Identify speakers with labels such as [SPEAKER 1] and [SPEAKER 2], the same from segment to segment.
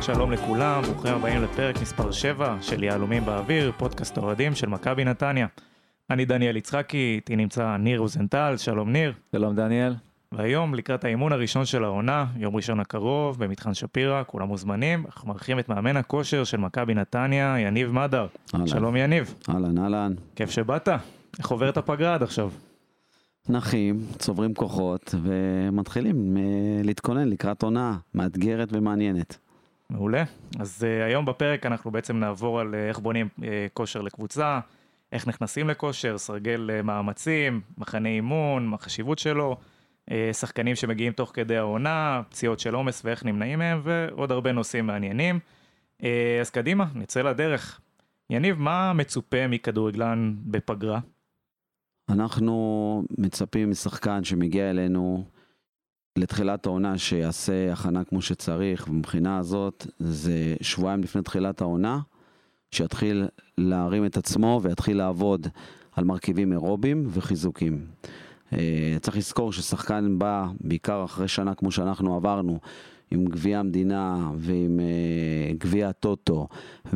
[SPEAKER 1] שלום לכולם, ברוכים הבאים לפרק מספר 7 של יהלומים באוויר, פודקאסט האוהדים של מכבי נתניה. אני דניאל יצחקי, איתי נמצא ניר רוזנטל, שלום ניר.
[SPEAKER 2] שלום דניאל.
[SPEAKER 1] והיום לקראת האימון הראשון של העונה, יום ראשון הקרוב, במתחם שפירא, כולם מוזמנים, אנחנו מארחים את מאמן הכושר של מכבי נתניה, יניב מדר. שלום יניב.
[SPEAKER 3] אהלן.
[SPEAKER 1] כיף שבאת, איך עוברת הפגרה עד עכשיו?
[SPEAKER 3] נחים, צוברים כוחות ומתחילים להתכונן לקראת עונה מאתגרת ומעניינת.
[SPEAKER 1] מעולה. אז היום בפרק אנחנו בעצם נעבור על איך בונים כושר לקבוצה, איך נכנסים לכושר, סרגל מאמצים, מחנה אימון, מה החשיבות שלו, שחקנים שמגיעים תוך כדי העונה, פציעות של עומס ואיך נמנעים מהם, ועוד הרבה נושאים מעניינים. אז קדימה, נצא לדרך. יניב, מה מצופה מכדורגלן בפגרה?
[SPEAKER 3] אנחנו מצפים משחקן שמגיע אלינו לתחילת העונה שיעשה הכנה כמו שצריך, ומבחינה הזאת זה שבועיים לפני תחילת העונה, שיתחיל להרים את עצמו ויתחיל לעבוד על מרכיבים אירובים וחיזוקים. צריך לזכור ששחקן בא בעיקר אחרי שנה כמו שאנחנו עברנו, עם גביע המדינה ועם גביע הטוטו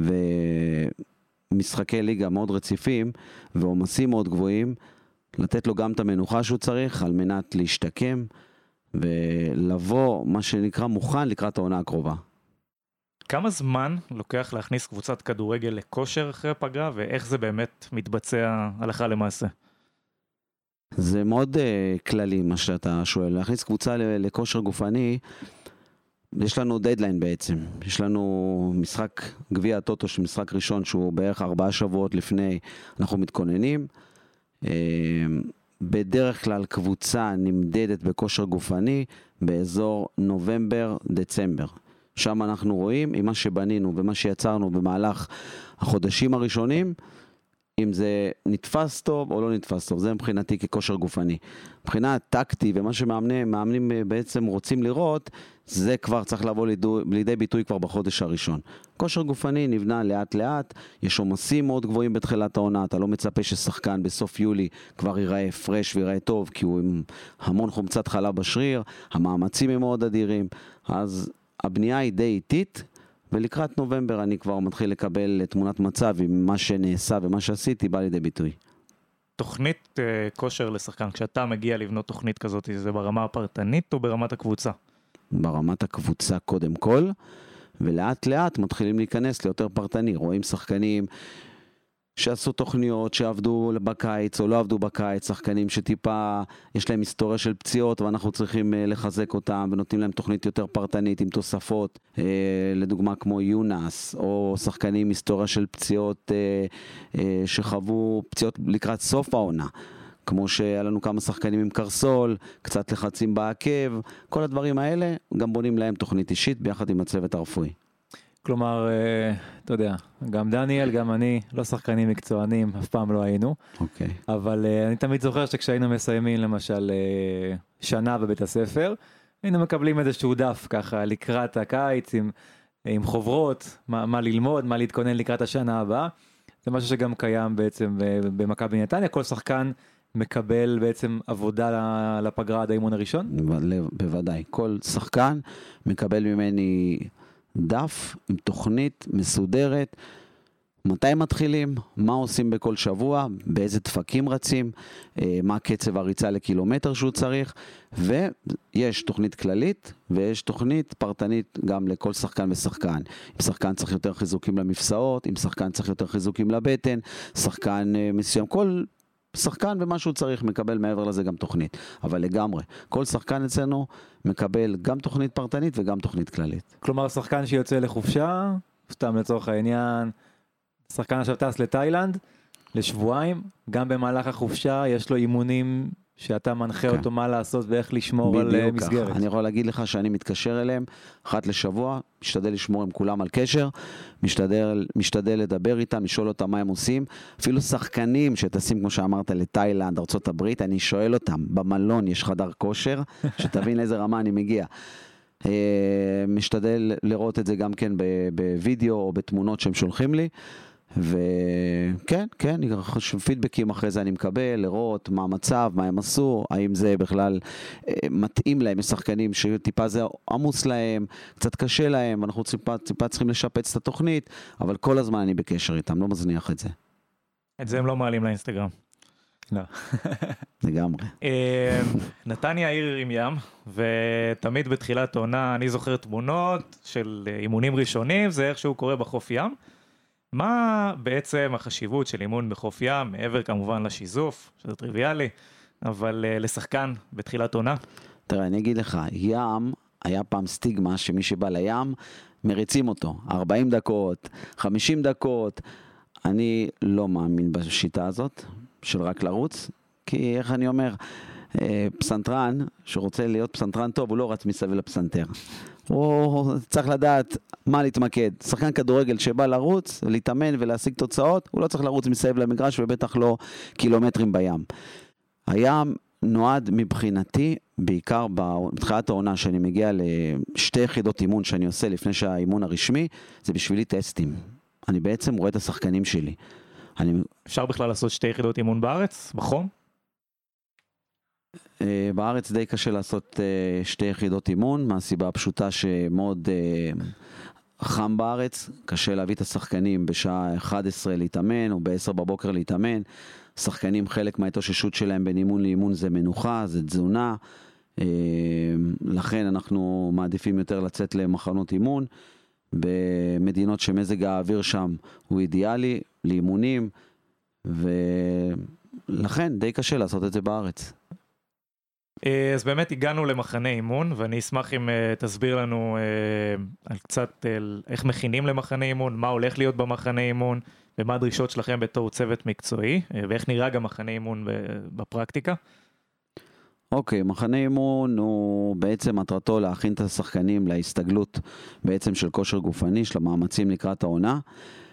[SPEAKER 3] ומשחקי ליגה מאוד רציפים ועומסים מאוד גבוהים, לתת לו גם את המנוחה שהוא צריך על מנת להשתקם ולבוא מה שנקרא מוכן לקראת העונה הקרובה.
[SPEAKER 1] כמה זמן לוקח להכניס קבוצת כדורגל לכושר אחרי הפגרה, ואיך זה באמת מתבצע הלכה למעשה?
[SPEAKER 3] זה מאוד כללי מה שאתה שואל. להכניס קבוצה לכושר גופני, יש לנו דדליין בעצם. יש לנו משחק גביע הטוטו, משחק ראשון שהוא בערך 4 שבועות לפני, אנחנו מתכוננים. בדרך כלל קבוצה נמדדת בכושר גופני באזור נובמבר-דצמבר. שם אנחנו רואים עם מה שבנינו ומה שיצרנו במהלך החודשים הראשונים, אם זה נתפס טוב או לא נתפס טוב. זה מבחינתי ככושר גופני. מבחינה טקטי ומה שמאמנים בעצם רוצים לראות, זה כבר צריך לבוא לידי ביטוי כבר בחודש הראשון. כושר גופני נבנה לאט לאט, יש עומסים מאוד גבוהים בתחילת העונה, אתה לא מצפה ששחקן בסוף יולי כבר ייראה פרש ויראה טוב, כי הוא עם המון חומצת חלב בשריר, המאמצים הם מאוד אדירים, אז הבנייה היא די איטית, ולקראת נובמבר אני כבר מתחיל לקבל תמונת מצב עם מה שנעשה ומה שעשיתי בא לידי ביטוי.
[SPEAKER 1] תוכנית כושר לשחקן, כשאתה מגיע לבנות תוכנית כזאת, זה ברמה הפרטנית או ברמת הקבוצה?
[SPEAKER 3] ברמת הקבוצה קודם כל, ולאט לאט מתחילים להיכנס ליותר פרטני. רואים שחקנים שעשו תוכניות שעבדו בקיץ או לא עבדו בקיץ, שחקנים שטיפה יש להם היסטוריה של פציעות ואנחנו צריכים לחזק אותם ונותנים להם תוכנית יותר פרטנית עם תוספות, לדוגמה כמו יונס, או שחקנים היסטוריה של פציעות שחוו פציעות לקראת סוף העונה, כמו שהיה לנו כמה שחקנים עם קרסול, קצת לחצים בעקב, כל הדברים האלה גם בונים להם תוכנית אישית ביחד עם הצוות הרפואי.
[SPEAKER 2] כלומר, אתה יודע, גם דניאל, גם אני, לא שחקנים מקצוענים, אף פעם לא היינו.
[SPEAKER 3] אוקיי.
[SPEAKER 2] אבל אני תמיד זוכר שכשהיינו מסיימים למשל שנה בבית הספר, היינו מקבלים איזשהו דף ככה לקראת הקיץ עם חוברות, מה ללמוד, מה להתכונן לקראת השנה הבאה. זה משהו שגם קיים בעצם במכבי נתניה, כל שחקן מקבל בעצם עבודה לפגרה עד האימון הראשון?
[SPEAKER 3] בוודאי, כל שחקן מקבל ממני דף עם תוכנית מסודרת, מתי מתחילים, מה עושים בכל שבוע, באיזה דפקים רצים, מה קצב הריצה לקילומטר שהוא צריך, ויש תוכנית כללית ויש תוכנית פרטנית גם לכל שחקן ושחקן. אם שחקן צריך יותר חיזוקים למפסעות, אם שחקן צריך יותר חיזוקים לבטן, שחקן מסוים, כל שחקן ומה שהוא צריך מקבל מעבר לזה גם תוכנית, אבל לגמרי, כל שחקן אצלנו מקבל גם תוכנית פרטנית וגם תוכנית כללית.
[SPEAKER 2] כלומר, שחקן שיוצא לחופשה, סתם לצורך העניין, שחקן עכשיו טס לתאילנד, לשבועיים, גם במהלך החופשה יש לו אימונים שאתה מנחה אותו מה לעשות ואיך לשמור על מסגרת.
[SPEAKER 3] אני יכול להגיד לך שאני מתקשר אליהם אחת לשבוע, משתדל לשמור עם כולם על קשר, משתדל לדבר איתם, לשאול אותם מה הם עושים, אפילו שחקנים שטסים כמו שאמרת לתאילנד, ארצות הברית, אני שואל אותם, במלון יש חדר כושר, שתבין לאיזה רמה אני מגיע. משתדל לראות את זה גם כן בווידאו או בתמונות שהם שולחים לי, וכן, כן, פידבקים אחרי זה אני מקבל, לראות מה המצב, מה הם עשו, האם זה בכלל מתאים להם, יש שחקנים שטיפה זה עמוס להם, קצת קשה להם, אנחנו טיפה צריכים לשפץ את התוכנית, אבל כל הזמן אני בקשר איתם, לא מזניח את זה.
[SPEAKER 1] את זה הם לא מעלים לאינסטגרם.
[SPEAKER 2] לא.
[SPEAKER 3] לגמרי.
[SPEAKER 1] נתניה עיר עם ים, ותמיד בתחילת עונה אני זוכר תמונות של אימונים ראשונים, זה איכשהו קורה בחוף ים. מה בעצם החשיבות של אימון בחוף ים, מעבר כמובן לשיזוף, שזה טריוויאלי, אבל לשחקן בתחילת עונה?
[SPEAKER 3] תראה, אני אגיד לך, ים היה פעם סטיגמה שמי שבא לים, מריצים אותו, 40 דקות, 50 דקות, אני לא מאמין בשיטה הזאת, של רק לרוץ, כי איך אני אומר, פסנתרן, שרוצה להיות פסנתרן טוב, הוא לא רץ מסביב לפסנתר. הוא צריך לדעת מה להתמקד. שחקן כדורגל שבא לרוץ, להתאמן ולהשיג תוצאות, הוא לא צריך לרוץ מסביב למגרש, ובטח לא קילומטרים בים. הים נועד מבחינתי, בעיקר בתחילת העונה, שאני מגיע לשתי יחידות אימון שאני עושה לפני שהאימון הרשמי, זה בשבילי טסטים. אני בעצם רואה את השחקנים שלי.
[SPEAKER 1] אפשר בכלל לעשות 2 יחידות אימון בארץ, בחום?
[SPEAKER 3] בארץ די קשה לעשות 2 יחידות אימון, מהסיבה הפשוטה שמאוד חם בארץ, קשה להביא את השחקנים בשעה 11 להתאמן, או ב-10 בבוקר להתאמן. שחקנים, חלק מההתאוששות שלהם בין אימון לאימון זה מנוחה, זה תזונה, לכן אנחנו מעדיפים יותר לצאת למחנות אימון, במדינות שמזג האוויר שם הוא אידיאלי לאימונים, ולכן די קשה לעשות את זה בארץ.
[SPEAKER 1] אז באמת הגענו למחנה אימון, ואני אשמח אם תסביר לנו על קצת איך מכינים למחנה אימון, מה הולך להיות במחנה אימון, ומה הדרישות שלכם בתור צוות מקצועי, ואיך נראה גם מחנה אימון בפרקטיקה.
[SPEAKER 3] אוקיי, מחנה אימון הוא בעצם מטרתו להכין את השחקנים להסתגלות בעצם של כושר גופני, של המאמצים לקראת העונה.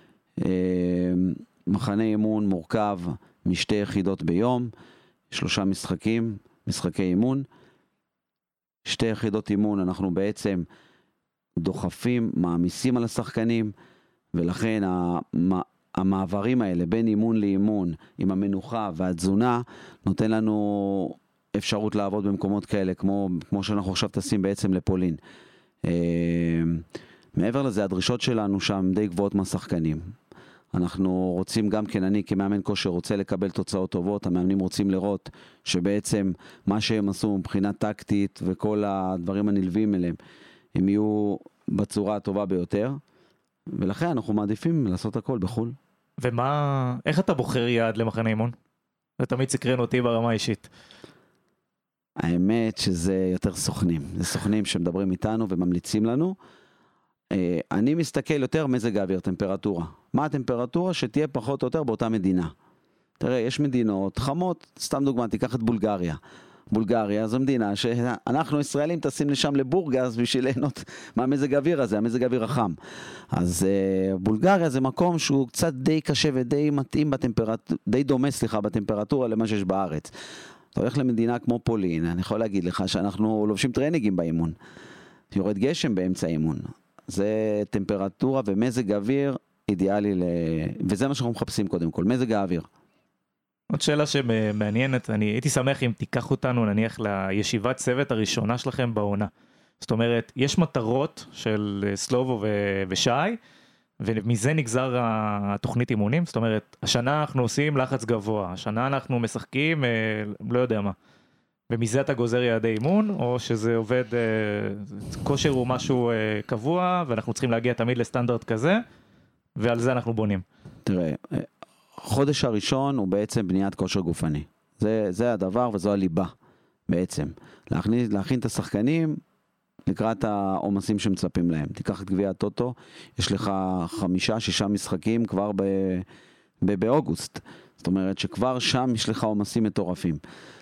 [SPEAKER 3] מחנה אימון מורכב משתי יחידות ביום, 3 משחקי אימון. 2 יחידות אימון אנחנו בעצם דוחפים, מעמיסים על השחקנים, ולכן המעברים האלה בין אימון לאימון עם המנוחה והתזונה נותן לנו אפשרות לעבוד במקומות כאלה, כמו שאנחנו עכשיו טסים בעצם לפולין. מעבר לזה, הדרישות שלנו שם די גבוהות מהשחקנים. אנחנו רוצים גם כן, אני כמאמן כושר רוצה לקבל תוצאות טובות, המאמנים רוצים לראות שבעצם מה שהם עשו מבחינה טקטית וכל הדברים הנלווים אליהם, הם יהיו בצורה הטובה ביותר, ולכן אנחנו מעדיפים לעשות הכל בחול.
[SPEAKER 1] איך אתה בוחר יעד למחנה אימון? זה תמיד סקרן אותי ברמה אישית.
[SPEAKER 3] האמת שזה יותר סוכנים, זה סוכנים שמדברים איתנו וממליצים לנו. אני מסתכל יותר מזג האוויר, טמפרטורה. מה הטמפרטורה? שתהיה פחות או יותר באותה מדינה. תראה, יש מדינות חמות, סתם דוגמא, תיקח את בולגריה. בולגריה זו מדינה שאנחנו ישראלים טסים לשם לבורגס בשביל ליהנות מהמזג האוויר הזה, המזג האוויר החם. אז בולגריה זה מקום שהוא קצת די קשה ודי מתאים די דומה, בטמפרטורה למה שיש בארץ. אתה הולך למדינה כמו פולין, אני יכול להגיד לך שאנחנו לובשים טרנינגים באימון. יורד גשם באמצע האימון. זה טמפרטורה ומזג האוויר אידיאלי, וזה מה שאנחנו מחפשים קודם כל, מזג האוויר.
[SPEAKER 1] עוד שאלה שמעניינת, אני הייתי שמח אם תיקח אותנו נניח לישיבת צוות הראשונה שלכם בעונה. זאת אומרת, יש מטרות של סלובו ושי, ומזה נגזר התוכנית אימונים, זאת אומרת, השנה אנחנו עושים לחץ גבוה, השנה אנחנו משחקים, לא יודע מה. ומזה אתה גוזר יעדי אימון, או שזה עובד, כושר הוא משהו קבוע, ואנחנו צריכים להגיע תמיד לסטנדרט כזה, ועל זה אנחנו בונים.
[SPEAKER 3] תראה, החודש הראשון הוא בעצם בניית כושר גופני. זה הדבר וזו הליבה בעצם. להכין את השחקנים לקראת העומסים שמצפים להם. תיקח את גביע הטוטו, יש לך 5-6 משחקים כבר באוגוסט. זאת אומרת שכבר שם יש לך עומסים מטורפים.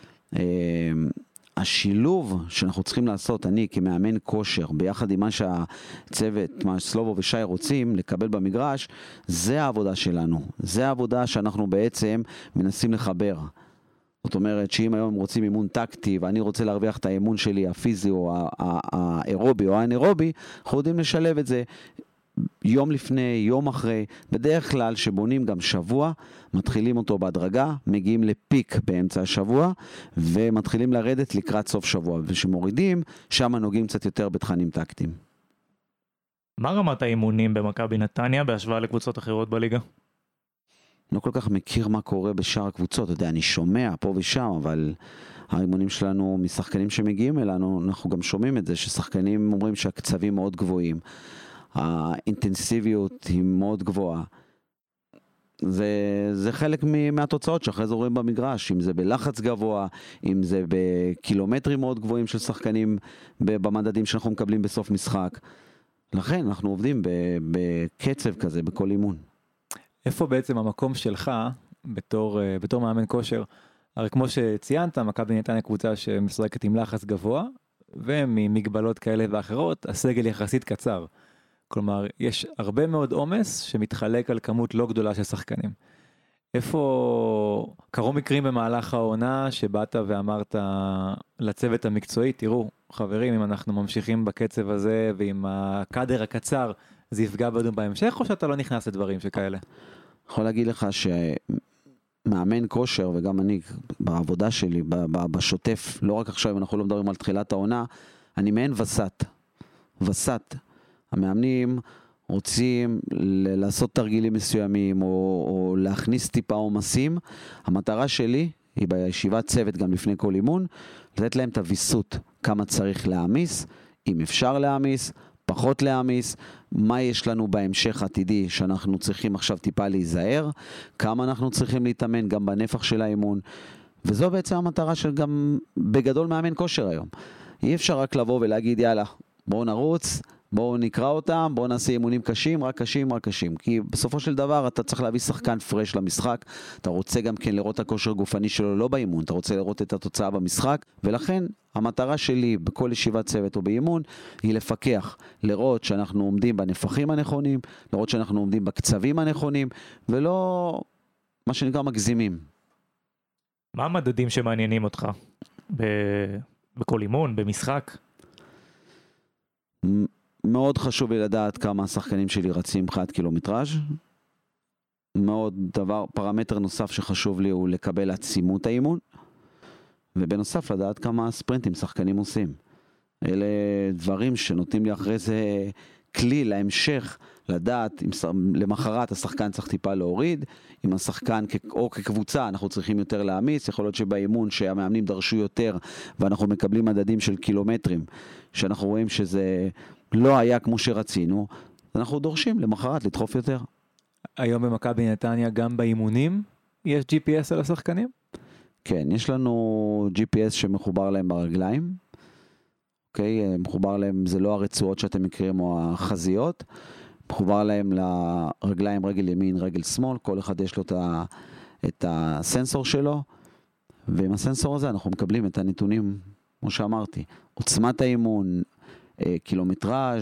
[SPEAKER 3] השילוב שאנחנו צריכים לעשות, אני כמאמן כושר, ביחד עם מה שהצוות, מה סלובו ושי רוצים לקבל במגרש, זה העבודה שלנו. זה העבודה שאנחנו בעצם מנסים לחבר. זאת אומרת שאם היום רוצים אימון טקטי, ואני רוצה להרוויח את האימון שלי, הפיזי או האירובי או האנאירובי, אנחנו יודעים לשלב את זה. יום לפני, יום אחרי, בדרך כלל שבונים גם שבוע, מתחילים אותו בהדרגה, מגיעים לפיק באמצע השבוע, ומתחילים לרדת לקראת סוף שבוע, ושמורידים, שם נוגעים קצת יותר בתכנים טקטיים.
[SPEAKER 1] מה רמת האימונים במכבי נתניה בהשוואה לקבוצות אחרות בליגה?
[SPEAKER 3] לא כל כך מכיר מה קורה בשאר הקבוצות, אתה יודע, אני שומע פה ושם, אבל האימונים שלנו, משחקנים שמגיעים אלינו, אנחנו גם שומעים את זה, ששחקנים אומרים שהקצבים מאוד גבוהים, האינטנסיביות היא מאוד גבוהה. זה חלק מהתוצאות שאחרי זה רואים במגרש, אם זה בלחץ גבוה, אם זה בקילומטרים מאוד גבוהים של שחקנים במדדים שאנחנו מקבלים בסוף משחק. לכן אנחנו עובדים בקצב כזה, בכל אימון.
[SPEAKER 2] איפה בעצם המקום שלך בתור מאמן כושר? הרי כמו שציינת, מכבי נתניה קבוצה שמשחקת עם לחץ גבוה, וממגבלות כאלה ואחרות, הסגל יחסית קצר. כלומר, יש הרבה מאוד עומס שמתחלק על כמות לא גדולה של שחקנים. איפה קרו מקרים במהלך העונה שבאת ואמרת לצוות המקצועי, תראו, חברים, אם אנחנו ממשיכים בקצב הזה ועם הקאדר הקצר, זה יפגע בנו בהמשך, או שאתה לא נכנס לדברים שכאלה?
[SPEAKER 3] יכול להגיד לך שמאמן כושר, וגם אני בעבודה שלי, בשוטף, לא רק עכשיו, אנחנו לא מדברים על תחילת העונה, אני מעין וסת. המאמנים רוצים לעשות תרגילים מסוימים, או להכניס טיפה עומסים. המטרה שלי היא בישיבת צוות גם לפני כל אימון, לתת להם את הוויסות, כמה צריך להעמיס, אם אפשר להעמיס, פחות להעמיס, מה יש לנו בהמשך עתידי שאנחנו צריכים עכשיו טיפה להיזהר, כמה אנחנו צריכים להתאמן גם בנפח של האימון, וזו בעצם המטרה של גם בגדול מאמן כושר היום. אי אפשר רק לבוא ולהגיד יאללה, בואו נרוץ, בואו נקרא אותם, בואו נעשה אימונים קשים, רק קשים, כי בסופו של דבר אתה צריך להביא שחקן פרש למשחק, אתה רוצה גם כן לראות את הכושר גופני שלו לא באימון, אתה רוצה לראות את התוצאה במשחק, ולכן המטרה שלי בכל ישיבת צוות או באימון, היא לפקח, לראות שאנחנו עומדים בנפחים הנכונים, לראות שאנחנו עומדים בקצבים הנכונים, ולא מה שנקרא מגזימים.
[SPEAKER 1] מה המדדים שמעניינים אותך בכל אימון, במשחק?
[SPEAKER 3] מאוד חשוב לי לדעת כמה השחקנים שלי רצים מבחינת קילומטראז'. פרמטר נוסף שחשוב לי הוא לקבל עצימות האימון, ובנוסף לדעת כמה ספרינטים שחקנים עושים. אלה דברים שנותנים לי אחרי זה כלי להמשך, לדעת אם למחרת השחקן צריך טיפה להוריד, אם השחקן או כקבוצה אנחנו צריכים יותר להעמיס, יכול להיות שבאימון שהמאמנים דרשו יותר ואנחנו מקבלים מדדים של קילומטרים, שאנחנו רואים שזה לא היה כמו שרצינו, אנחנו דורשים למחרת לדחוף יותר.
[SPEAKER 2] היום במכבי נתניה גם באימונים יש GPS על השחקנים?
[SPEAKER 3] כן, יש לנו GPS שמחובר להם ברגליים, אוקיי, מחובר להם, זה לא הרצועות שאתם מכירים או החזיות, מחובר להם לרגליים, רגל ימין, רגל שמאל, כל אחד יש לו את הסנסור שלו, ועם הסנסור הזה אנחנו מקבלים את הנתונים, כמו שאמרתי, עוצמת האימון, קילומטראז',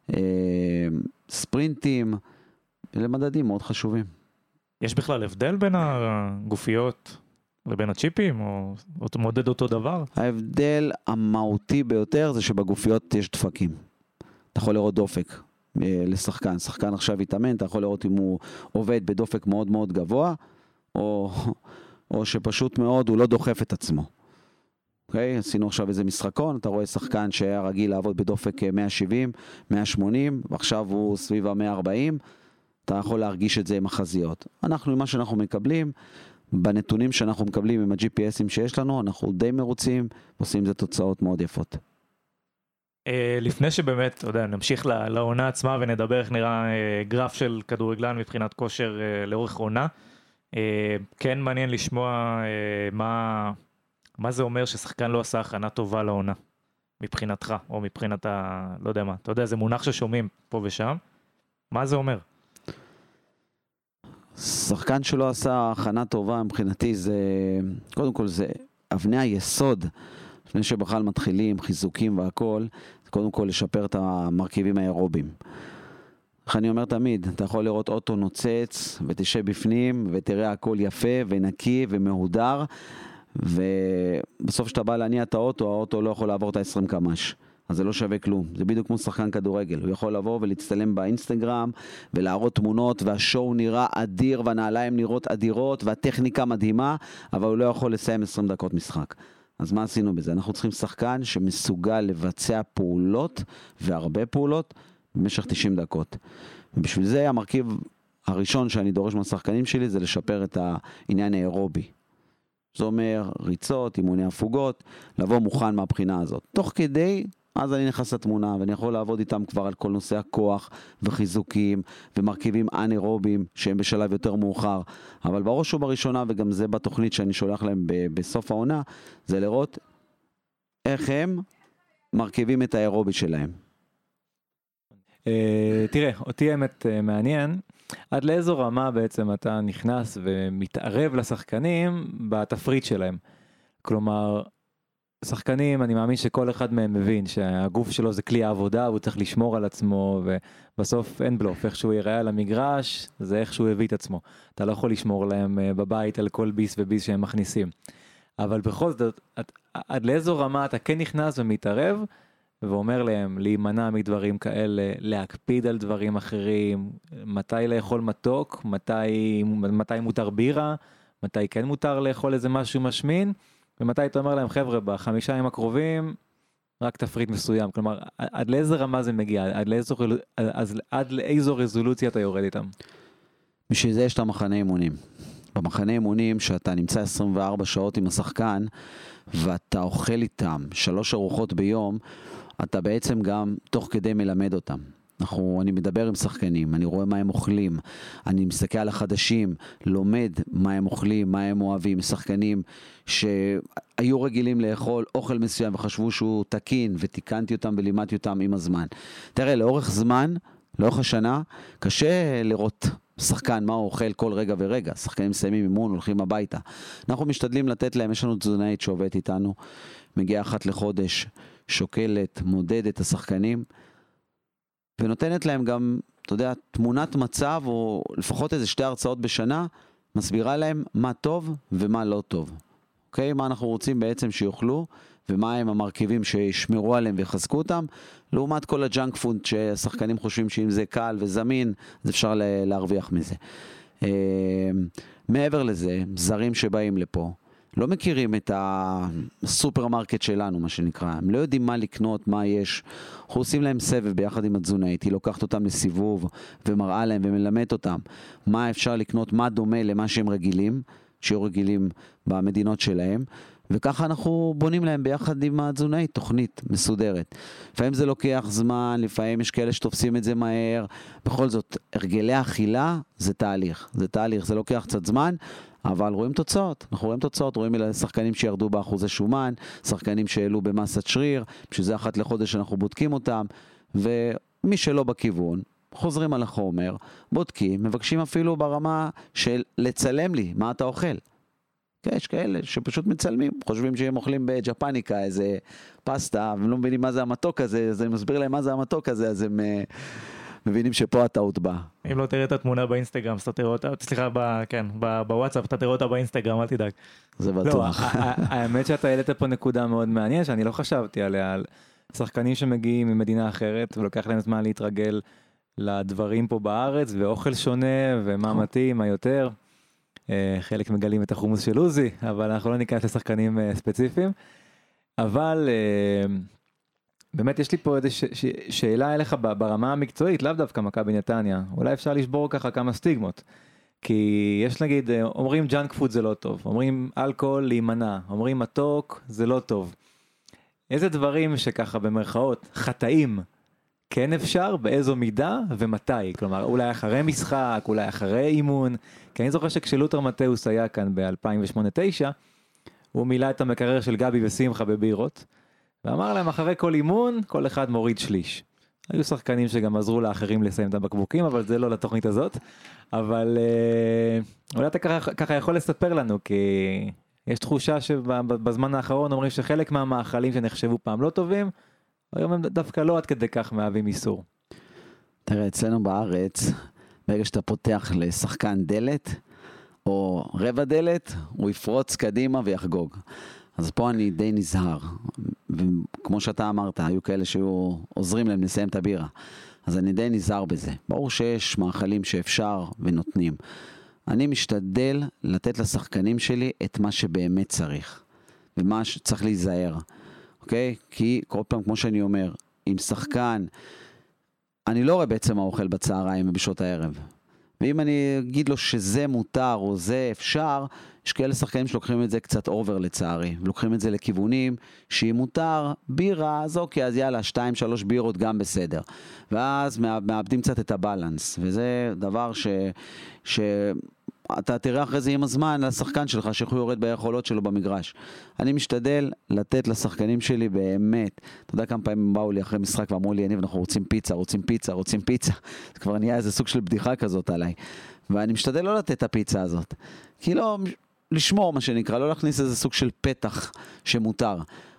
[SPEAKER 3] ספרינטים, אלה מדדים מאוד חשובים.
[SPEAKER 1] יש בכלל הבדל בין הגופיות לבין הצ'יפים, או מודד אותו דבר?
[SPEAKER 3] ההבדל המהותי ביותר זה שבגופיות יש דפקים. אתה יכול לראות דופק לשחקן. שחקן עכשיו יתאמן, אתה יכול לראות אם הוא עובד בדופק מאוד מאוד גבוה, או שפשוט מאוד הוא לא דוחף את עצמו. אוקיי? עשינו עכשיו איזה משחקון, אתה רואה שחקן שהיה רגיל לעבוד בדופק 170, 180, ועכשיו הוא סביב ה-140, אתה יכול להרגיש את זה עם החזיות. אנחנו, עם מה שאנחנו מקבלים, בנתונים שאנחנו מקבלים עם ה-GPSים שיש לנו, אנחנו די מרוצים, עושים זה תוצאות מאוד יפות.
[SPEAKER 1] לפני שבאמת, אתה יודע, נמשיך לעונה עצמה ונדבר איך נראה גרף של כדורגלן מבחינת כושר לאורך עונה. כן מעניין לשמוע מה זה אומר ששחקן לא עשה הכנה טובה לעונה, מבחינתך, או מבחינת לא יודע מה, אתה יודע, זה מונח ששומעים פה ושם. מה זה אומר?
[SPEAKER 3] שחקן שלא עשה הכנה טובה מבחינתי זה, קודם כל זה אבני היסוד, לפני שבכלל מתחילים, חיזוקים והכל, זה קודם כל לשפר את המרכיבים האירוביים. איך אני אומר תמיד, אתה יכול לראות אוטו נוצץ ותשב בפנים ותראה הכל יפה ונקי ומהודר, ובסוף שאתה בא להניע את האוטו לא יכול לעבור את ה-20 קמ"ש. אז זה לא שווה כלום. זה בדיוק כמו שחקן כדורגל. הוא יכול לבוא ולהצטלם באינסטגרם, ולהראות תמונות, והשואו נראה אדיר, והנעליים נראות אדירות, והטכניקה מדהימה, אבל הוא לא יכול לסיים 20 דקות משחק. אז מה עשינו בזה? אנחנו צריכים שחקן שמסוגל לבצע פעולות, והרבה פעולות, במשך 90 דקות. ובשביל זה המרכיב הראשון שאני דורש מהשחקנים שלי, זה לשפר את העניין האירובי. זאת אומר, ריצות, אימוני הפוגות, לבוא מוכן מהבחינה הזאת. תוך כדי, אז אני נכנס לתמונה, ואני יכול לעבוד איתם כבר על כל נושא הכוח, וחיזוקים, ומרכיבים אנאירוביים, שהם בשלב יותר מאוחר. אבל בראש ובראשונה, וגם זה בתוכנית שאני שולח להם בסוף העונה, זה לראות איך הם מרכיבים את האירובי שלהם.
[SPEAKER 2] תראה, אותי האמת מעניין, עד לאיזו רמה בעצם אתה נכנס ומתערב לשחקנים בתפריט שלהם. כלומר, שחקנים, אני מאמין שכל אחד מהם מבין שהגוף שלו זה כלי העבודה, הוא צריך לשמור על עצמו, ובסוף אין בלוף, איך שהוא יראה על המגרש, זה איך שהוא הביא את עצמו. אתה לא יכול לשמור להם בבית על כל ביס וביס שהם מכניסים. אבל בכל זאת, עד לאיזו רמה אתה כן נכנס ומתערב, ואומר להם להימנע מדברים כאלה, להקפיד על דברים אחרים, מתי לאכול מתוק, מתי מותר בירה, מתי כן מותר לאכול איזה משהו משמין, ומתי אתה אומר להם, חבר'ה, ב5 ימים הקרובים, רק תפריט מסוים. כלומר, עד לאיזה רמה זה מגיע? עד לאיזו רזולוציה אתה יורד איתם?
[SPEAKER 3] בשביל זה יש את המחנה אימונים. במחנה אימונים שאתה נמצא 24 שעות עם השחקן, ואתה אוכל איתם 3 ארוחות ביום, אתה בעצם גם תוך כדי מלמד אותם. אני מדבר עם שחקנים, אני רואה מה הם אוכלים, אני מסתכל על החדשים, לומד מה הם אוכלים, מה הם אוהבים, שחקנים שהיו רגילים לאכול אוכל מסוים וחשבו שהוא תקין, ותיקנתי אותם ולימדתי אותם עם הזמן. תראה, לאורך זמן, לאורך השנה, קשה לראות שחקן מה הוא אוכל כל רגע ורגע. שחקנים מסיימים אימון, הולכים הביתה. אנחנו משתדלים לתת להם, יש לנו תזונאית שעובדת איתנו, מגיעה 1 לחודש, שוקלת, מודדת את השחקנים, ונותנת להם גם, אתה יודע, תמונת מצב, או לפחות איזה 2 הרצאות בשנה, מסבירה להם מה טוב ומה לא טוב. אוקיי? מה אנחנו רוצים בעצם שיוכלו, ומה הם המרכיבים שישמרו עליהם ויחזקו אותם, לעומת כל הג'אנק פוד שהשחקנים חושבים שאם זה קל וזמין, אז אפשר להרוויח מזה. מעבר לזה, זרים שבאים לפה, לא מכירים את הסופרמרקט שלנו, מה שנקרא. הם לא יודעים מה לקנות, מה יש. אנחנו עושים להם סבב ביחד עם התזונאית. היא לוקחת אותם לסיבוב ומראה להם ומלמד אותם מה אפשר לקנות, מה דומה למה שהם רגילים, שיהיו רגילים במדינות שלהם. וככה אנחנו בונים להם ביחד עם התזונאית תוכנית מסודרת. לפעמים זה לוקח זמן, לפעמים יש כאלה שתופסים את זה מהר. בכל זאת, הרגלי אכילה זה תהליך. זה תהליך, זה לוקח קצת זמן, אבל רואים תוצאות. אנחנו רואים תוצאות, רואים שחקנים שירדו באחוזי שומן, שחקנים שהעלו במסת שריר, שזה 1 לחודש אנחנו בודקים אותם, ומי שלא בכיוון, חוזרים על החומר, בודקים, מבקשים אפילו ברמה של לצלם לי מה אתה אוכל. יש כאלה שפשוט מצלמים, חושבים שהם אוכלים בג'פניקה איזה פסטה, והם לא מבינים מה זה המתוק הזה, אז אני מסביר להם מה זה המתוק הזה, אז הם מבינים שפה הטעות באה.
[SPEAKER 1] אם לא תראה את התמונה באינסטגרם, אתה תראה אותה, סליחה, בוואטסאפ, אתה תראה אותה באינסטגרם, אל תדאג.
[SPEAKER 3] זה בטוח.
[SPEAKER 2] האמת שאתה העלית פה נקודה מאוד מעניינת, שאני לא חשבתי עליה, על שחקנים שמגיעים ממדינה אחרת, ולוקח להם זמן להתרגל לדברים פה בארץ, ואוכל שונה, ומה מתאים, מה יותר. חלק מגלים את החומוס של עוזי, אבל אנחנו לא ניכנס לשחקנים ספציפיים. אבל באמת יש לי פה איזו שאלה אליך ברמה המקצועית, לאו דווקא מכבי נתניה. אולי אפשר לשבור ככה כמה סטיגמות. כי יש נגיד, אומרים ג'אנק פוד זה לא טוב, אומרים אלכוהול להימנע, אומרים מתוק זה לא טוב. איזה דברים שככה במרכאות חטאים, כן אפשר, באיזו מידה ומתי? כלומר, אולי אחרי משחק, אולי אחרי אימון. כי אני זוכר שכשלותר מתאוס היה כאן ב-2008-2009, הוא מילא את המקרר של גבי ושמחה בבירות, ואמר להם, אחרי כל אימון, כל אחד מוריד שליש. היו שחקנים שגם עזרו לאחרים לסיים את הבקבוקים, אבל זה לא לתוכנית הזאת. אבל אולי אתה ככה יכול לספר לנו, כי יש תחושה שבזמן האחרון אומרים שחלק מהמאכלים שנחשבו פעם לא טובים, היום הם דווקא לא עד כדי כך מהווים איסור.
[SPEAKER 3] תראה, אצלנו בארץ, ברגע שאתה פותח לשחקן דלת, או רבע דלת, הוא יפרוץ קדימה ויחגוג. אז פה אני די נזהר. כמו שאתה אמרת, היו כאלה שהיו עוזרים להם לסיים את הבירה. אז אני די נזהר בזה. ברור שיש מאכלים שאפשר ונותנים. אני משתדל לתת לשחקנים שלי את מה שבאמת צריך. ומה שצריך להיזהר. אוקיי? כי כל פעם, כמו שאני אומר, עם שחקן, אני לא רואה בעצם האוכל בצהריים ובשעות הערב. ואם אני אגיד לו שזה מותר או זה אפשר, יש כאלה שחקנים שלוקחים את זה קצת אובר לצערי, ולוקחים את זה לכיוונים שאם מותר בירה, אז אוקיי, אז יאללה, 2-3 בירות גם בסדר. ואז מאבדים קצת את הבלנס, וזה דבר אתה תראה אחרי זה עם הזמן לשחקן שלך, שאיך הוא יורד ביכולות שלו במגרש. אני משתדל לתת לשחקנים שלי באמת, אתה יודע כמה פעמים באו לי אחרי משחק ואמרו לי, יניב, אנחנו רוצים פיצה, רוצים פיצה, רוצים פיצה. זה כבר נהיה איזה סוג של בדיחה כזאת עליי. ואני משתדל לא לתת את הפיצה הזאת. כי לא, לשמור מה שנקרא, לא להכניס איזה סוג של פתח שמותר.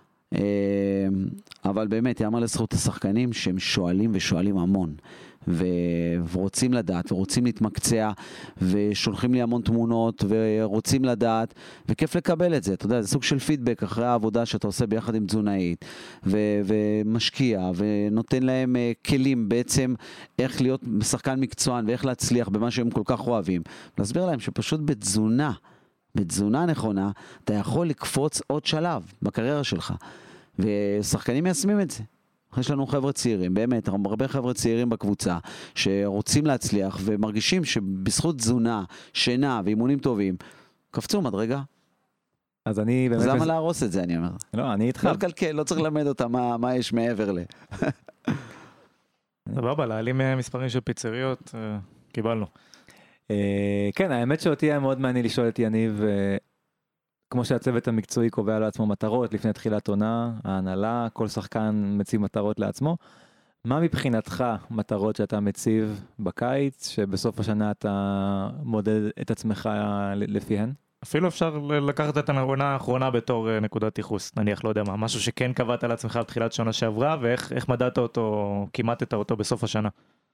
[SPEAKER 3] אבל באמת, יאמר לזכות השחקנים שהם שואלים ושואלים המון. ורוצים לדעת, ורוצים להתמקצע, ושולחים לי המון תמונות, ורוצים לדעת, וכיף לקבל את זה. אתה יודע, זה סוג של פידבק אחרי העבודה שאתה עושה ביחד עם תזונאית, ומשקיע, ונותן להם כלים בעצם איך להיות שחקן מקצוען, ואיך להצליח במה שהם כל כך אוהבים. להסביר להם שפשוט בתזונה נכונה, אתה יכול לקפוץ עוד שלב בקריירה שלך. ושחקנים מיישמים את זה. יש לנו חבר'ה צעירים, באמת, הרבה חבר'ה צעירים בקבוצה, שרוצים להצליח ומרגישים שבזכות תזונה, שינה ואימונים טובים, קפצו מדרגה.
[SPEAKER 2] אז אני באמת...
[SPEAKER 3] אז למה להרוס את זה, אני אומר?
[SPEAKER 2] לא, אני איתך.
[SPEAKER 3] לא לקלקל, לא צריך ללמד אותה מה יש מעבר ל...
[SPEAKER 1] סבבה, להעלים מספרים של פיצריות, קיבלנו.
[SPEAKER 2] כן, האמת שאותי היה מאוד מעניין לשאול את יניב, כמו שהצוות המקצועי קובע לעצמו מטרות לפני תחילת עונה, ההנהלה, כל שחקן מציב מטרות לעצמו. מה מבחינתך מטרות שאתה מציב בקיץ, שבסוף השנה אתה מודד את עצמך לפיהן?
[SPEAKER 1] אפילו אפשר לקחת את העונה האחרונה בתור נקודת ייחוס, נניח, לא יודע מה, משהו שכן קבעת על עצמך בתחילת שנה שעברה, ואיך מדעת אותו, כימטת אותו בסוף השנה?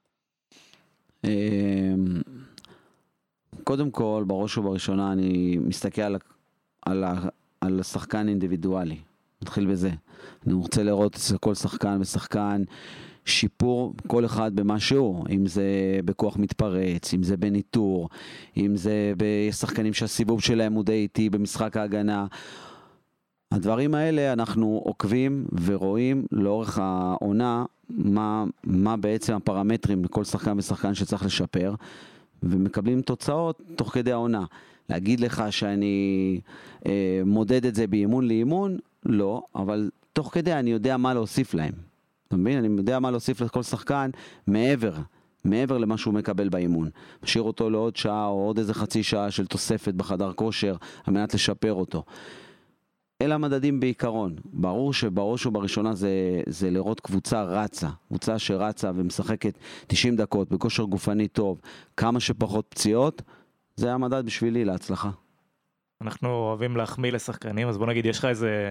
[SPEAKER 3] קודם כל, בראש ובראשונה, אני מסתכל על השחקן אינדיבידואלי. נתחיל בזה. אני רוצה לראות אצל כל שחקן ושחקן שיפור כל אחד במה שהוא, אם זה בכוח מתפרץ, אם זה בניטור, אם זה בשחקנים שהסיבוב שלהם הוא די איטי במשחק ההגנה. הדברים האלה אנחנו עוקבים ורואים לאורך העונה מה בעצם הפרמטרים לכל שחקן ושחקן שצריך לשפר, ומקבלים תוצאות תוך כדי העונה. להגיד לך שאני מודד את זה באימון לאימון? לא, אבל תוך כדי אני יודע מה להוסיף להם. אתה מבין? אני יודע מה להוסיף לכל שחקן מעבר למה שהוא מקבל באימון. משאיר אותו לעוד שעה או עוד איזה חצי שעה של תוספת בחדר כושר, על מנת לשפר אותו. אלה המדדים בעיקרון. ברור שבראש ובראשונה זה לראות קבוצה רצה. קבוצה שרצה ומשחקת 90 דקות בכושר גופני טוב, כמה שפחות פציעות, זה המדד בשבילי להצלחה.
[SPEAKER 1] אנחנו אוהבים להחמיא לשחקנים, אז בוא נגיד, יש לך איזה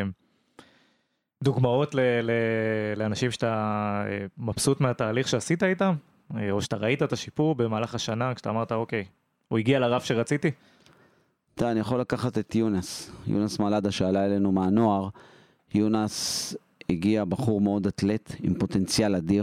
[SPEAKER 1] דוגמאות לאנשים שאתה מבסוט מהתהליך שעשית איתם, או שאתה ראית את השיפור במהלך השנה, כשאתה אמרת, אוקיי, הוא הגיע לרף שרציתי?
[SPEAKER 3] אני יכול לקחת את יונס מלדה שעלה אלינו מהנוער. יונס הגיע בחור מאוד אתלט, עם פוטנציאל אדיר,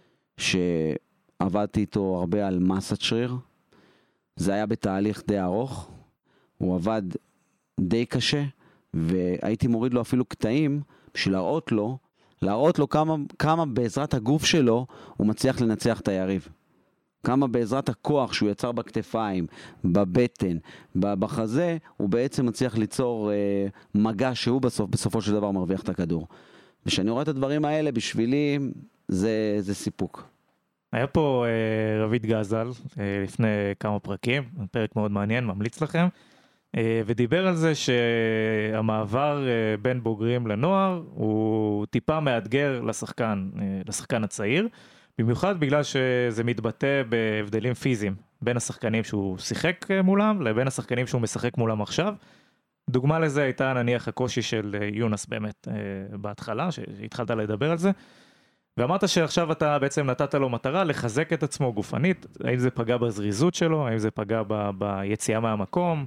[SPEAKER 3] שעבדתי איתו הרבה על מסת שריר. זה היה בתהליך די ארוך, הוא עבד די קשה, והייתי מוריד לו אפילו קטעים, בשביל להראות לו כמה בעזרת הגוף שלו, הוא מצליח לנצח את היריב. כמה בעזרת הכוח שהוא יצר בכתפיים, בבטן, בחזה, הוא בעצם מצליח ליצור מגע שהוא בסופו של דבר מרוויח את הכדור. ושאני רואה את הדברים האלה, בשבילי זה סיפוק.
[SPEAKER 1] היה פה רביד גזל לפני כמה פרקים, פרק מאוד מעניין, ממליץ לכם, ודיבר על זה שהמעבר בין בוגרים לנוער הוא טיפה מאתגר לשחקן הצעיר, במיוחד בגלל שזה מתבטא בהבדלים פיזיים בין השחקנים שהוא שיחק מולם לבין השחקנים שהוא משחק מולם עכשיו. דוגמה לזה הייתה נניח הקושי של יונס באמת בהתחלה, שהתחלת לדבר על זה, ואמרת שעכשיו אתה בעצם נתת לו מטרה לחזק את עצמו גופנית, האם זה פגע בזריזות שלו, האם זה פגע ביציאה מהמקום,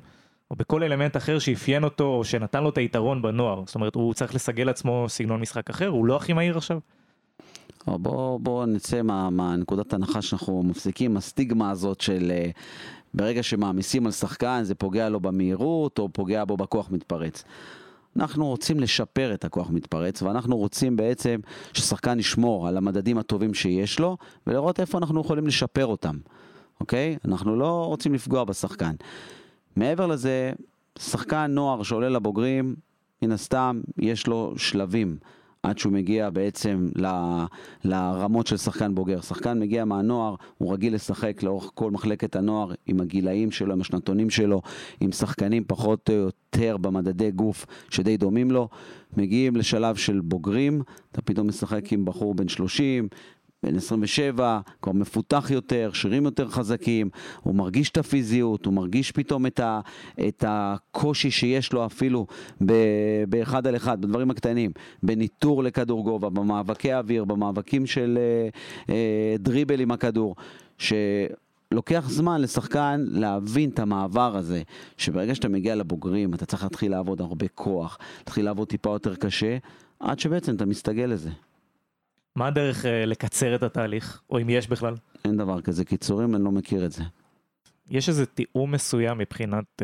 [SPEAKER 1] או בכל אלמנט אחר שאפיין אותו, או שנתן לו את היתרון בנוער. זאת אומרת, הוא צריך לסגל לעצמו סגנון משחק אחר, הוא לא הכי מהיר עכשיו.
[SPEAKER 3] בוא נצא מהנקודת הנחה שאנחנו מפסיקים, הסטיגמה הזאת של ברגע שמעמיסים על שחקן, זה פוגע לו במהירות, או פוגע בו בכוח מתפרץ. אנחנו רוצים לשפר את הכוח מתפרץ, ואנחנו רוצים בעצם ששחקן ישמור על המדדים הטובים שיש לו, ולראות איפה אנחנו יכולים לשפר אותם. אוקיי? אנחנו לא רוצים לפגוע בשחקן. מעבר לזה, שחקן נוער שעולה לבוגרים, מן הסתם יש לו שלבים, עד שהוא מגיע בעצם לרמות של שחקן בוגר. שחקן מגיע מהנוער, הוא רגיל לשחק לאורך כל מחלקת הנוער, עם הגילאים שלו, עם השנתונים שלו, עם שחקנים פחות או יותר במדדי גוף שדי דומים לו. מגיעים לשלב של בוגרים, אתה פתאום משחק עם בחור בן 30, בן 27, כבר מפותח יותר, שירים יותר חזקים, הוא מרגיש את הפיזיות, הוא מרגיש פתאום את הקושי שיש לו אפילו באחד על אחד, בדברים הקטנים, בניטור לכדור גובה, במאבקי אוויר, במאבקים של דריבל עם הכדור, שלוקח זמן לשחקן להבין את המעבר הזה, שברגע שאתה מגיע לבוגרים, אתה צריך להתחיל לעבוד הרבה כוח, להתחיל לעבוד טיפה יותר קשה, עד שבעצם אתה מסתגל לזה.
[SPEAKER 1] מה הדרך לקצר את התהליך, או אם יש בכלל?
[SPEAKER 3] אין דבר כזה, קיצורים, אני לא מכיר את זה.
[SPEAKER 1] יש איזה תיאום מסוים מבחינת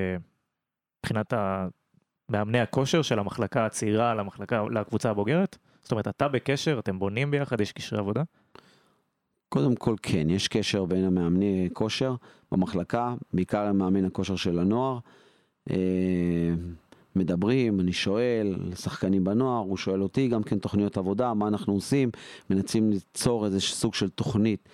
[SPEAKER 1] מאמני הכושר של המחלקה הצעירה לקבוצה הבוגרת? זאת אומרת, אתה בקשר, אתם בונים ביחד, יש קשרי עבודה?
[SPEAKER 3] קודם כל כן, יש קשר בין המאמני כושר במחלקה, בעיקר עם מאמן הכושר של הנוער. מדברים, אני שואל, שחקנים בנוער, הוא שואל אותי גם כן תוכניות עבודה, מה אנחנו עושים, מנסים ליצור איזה סוג של תוכנית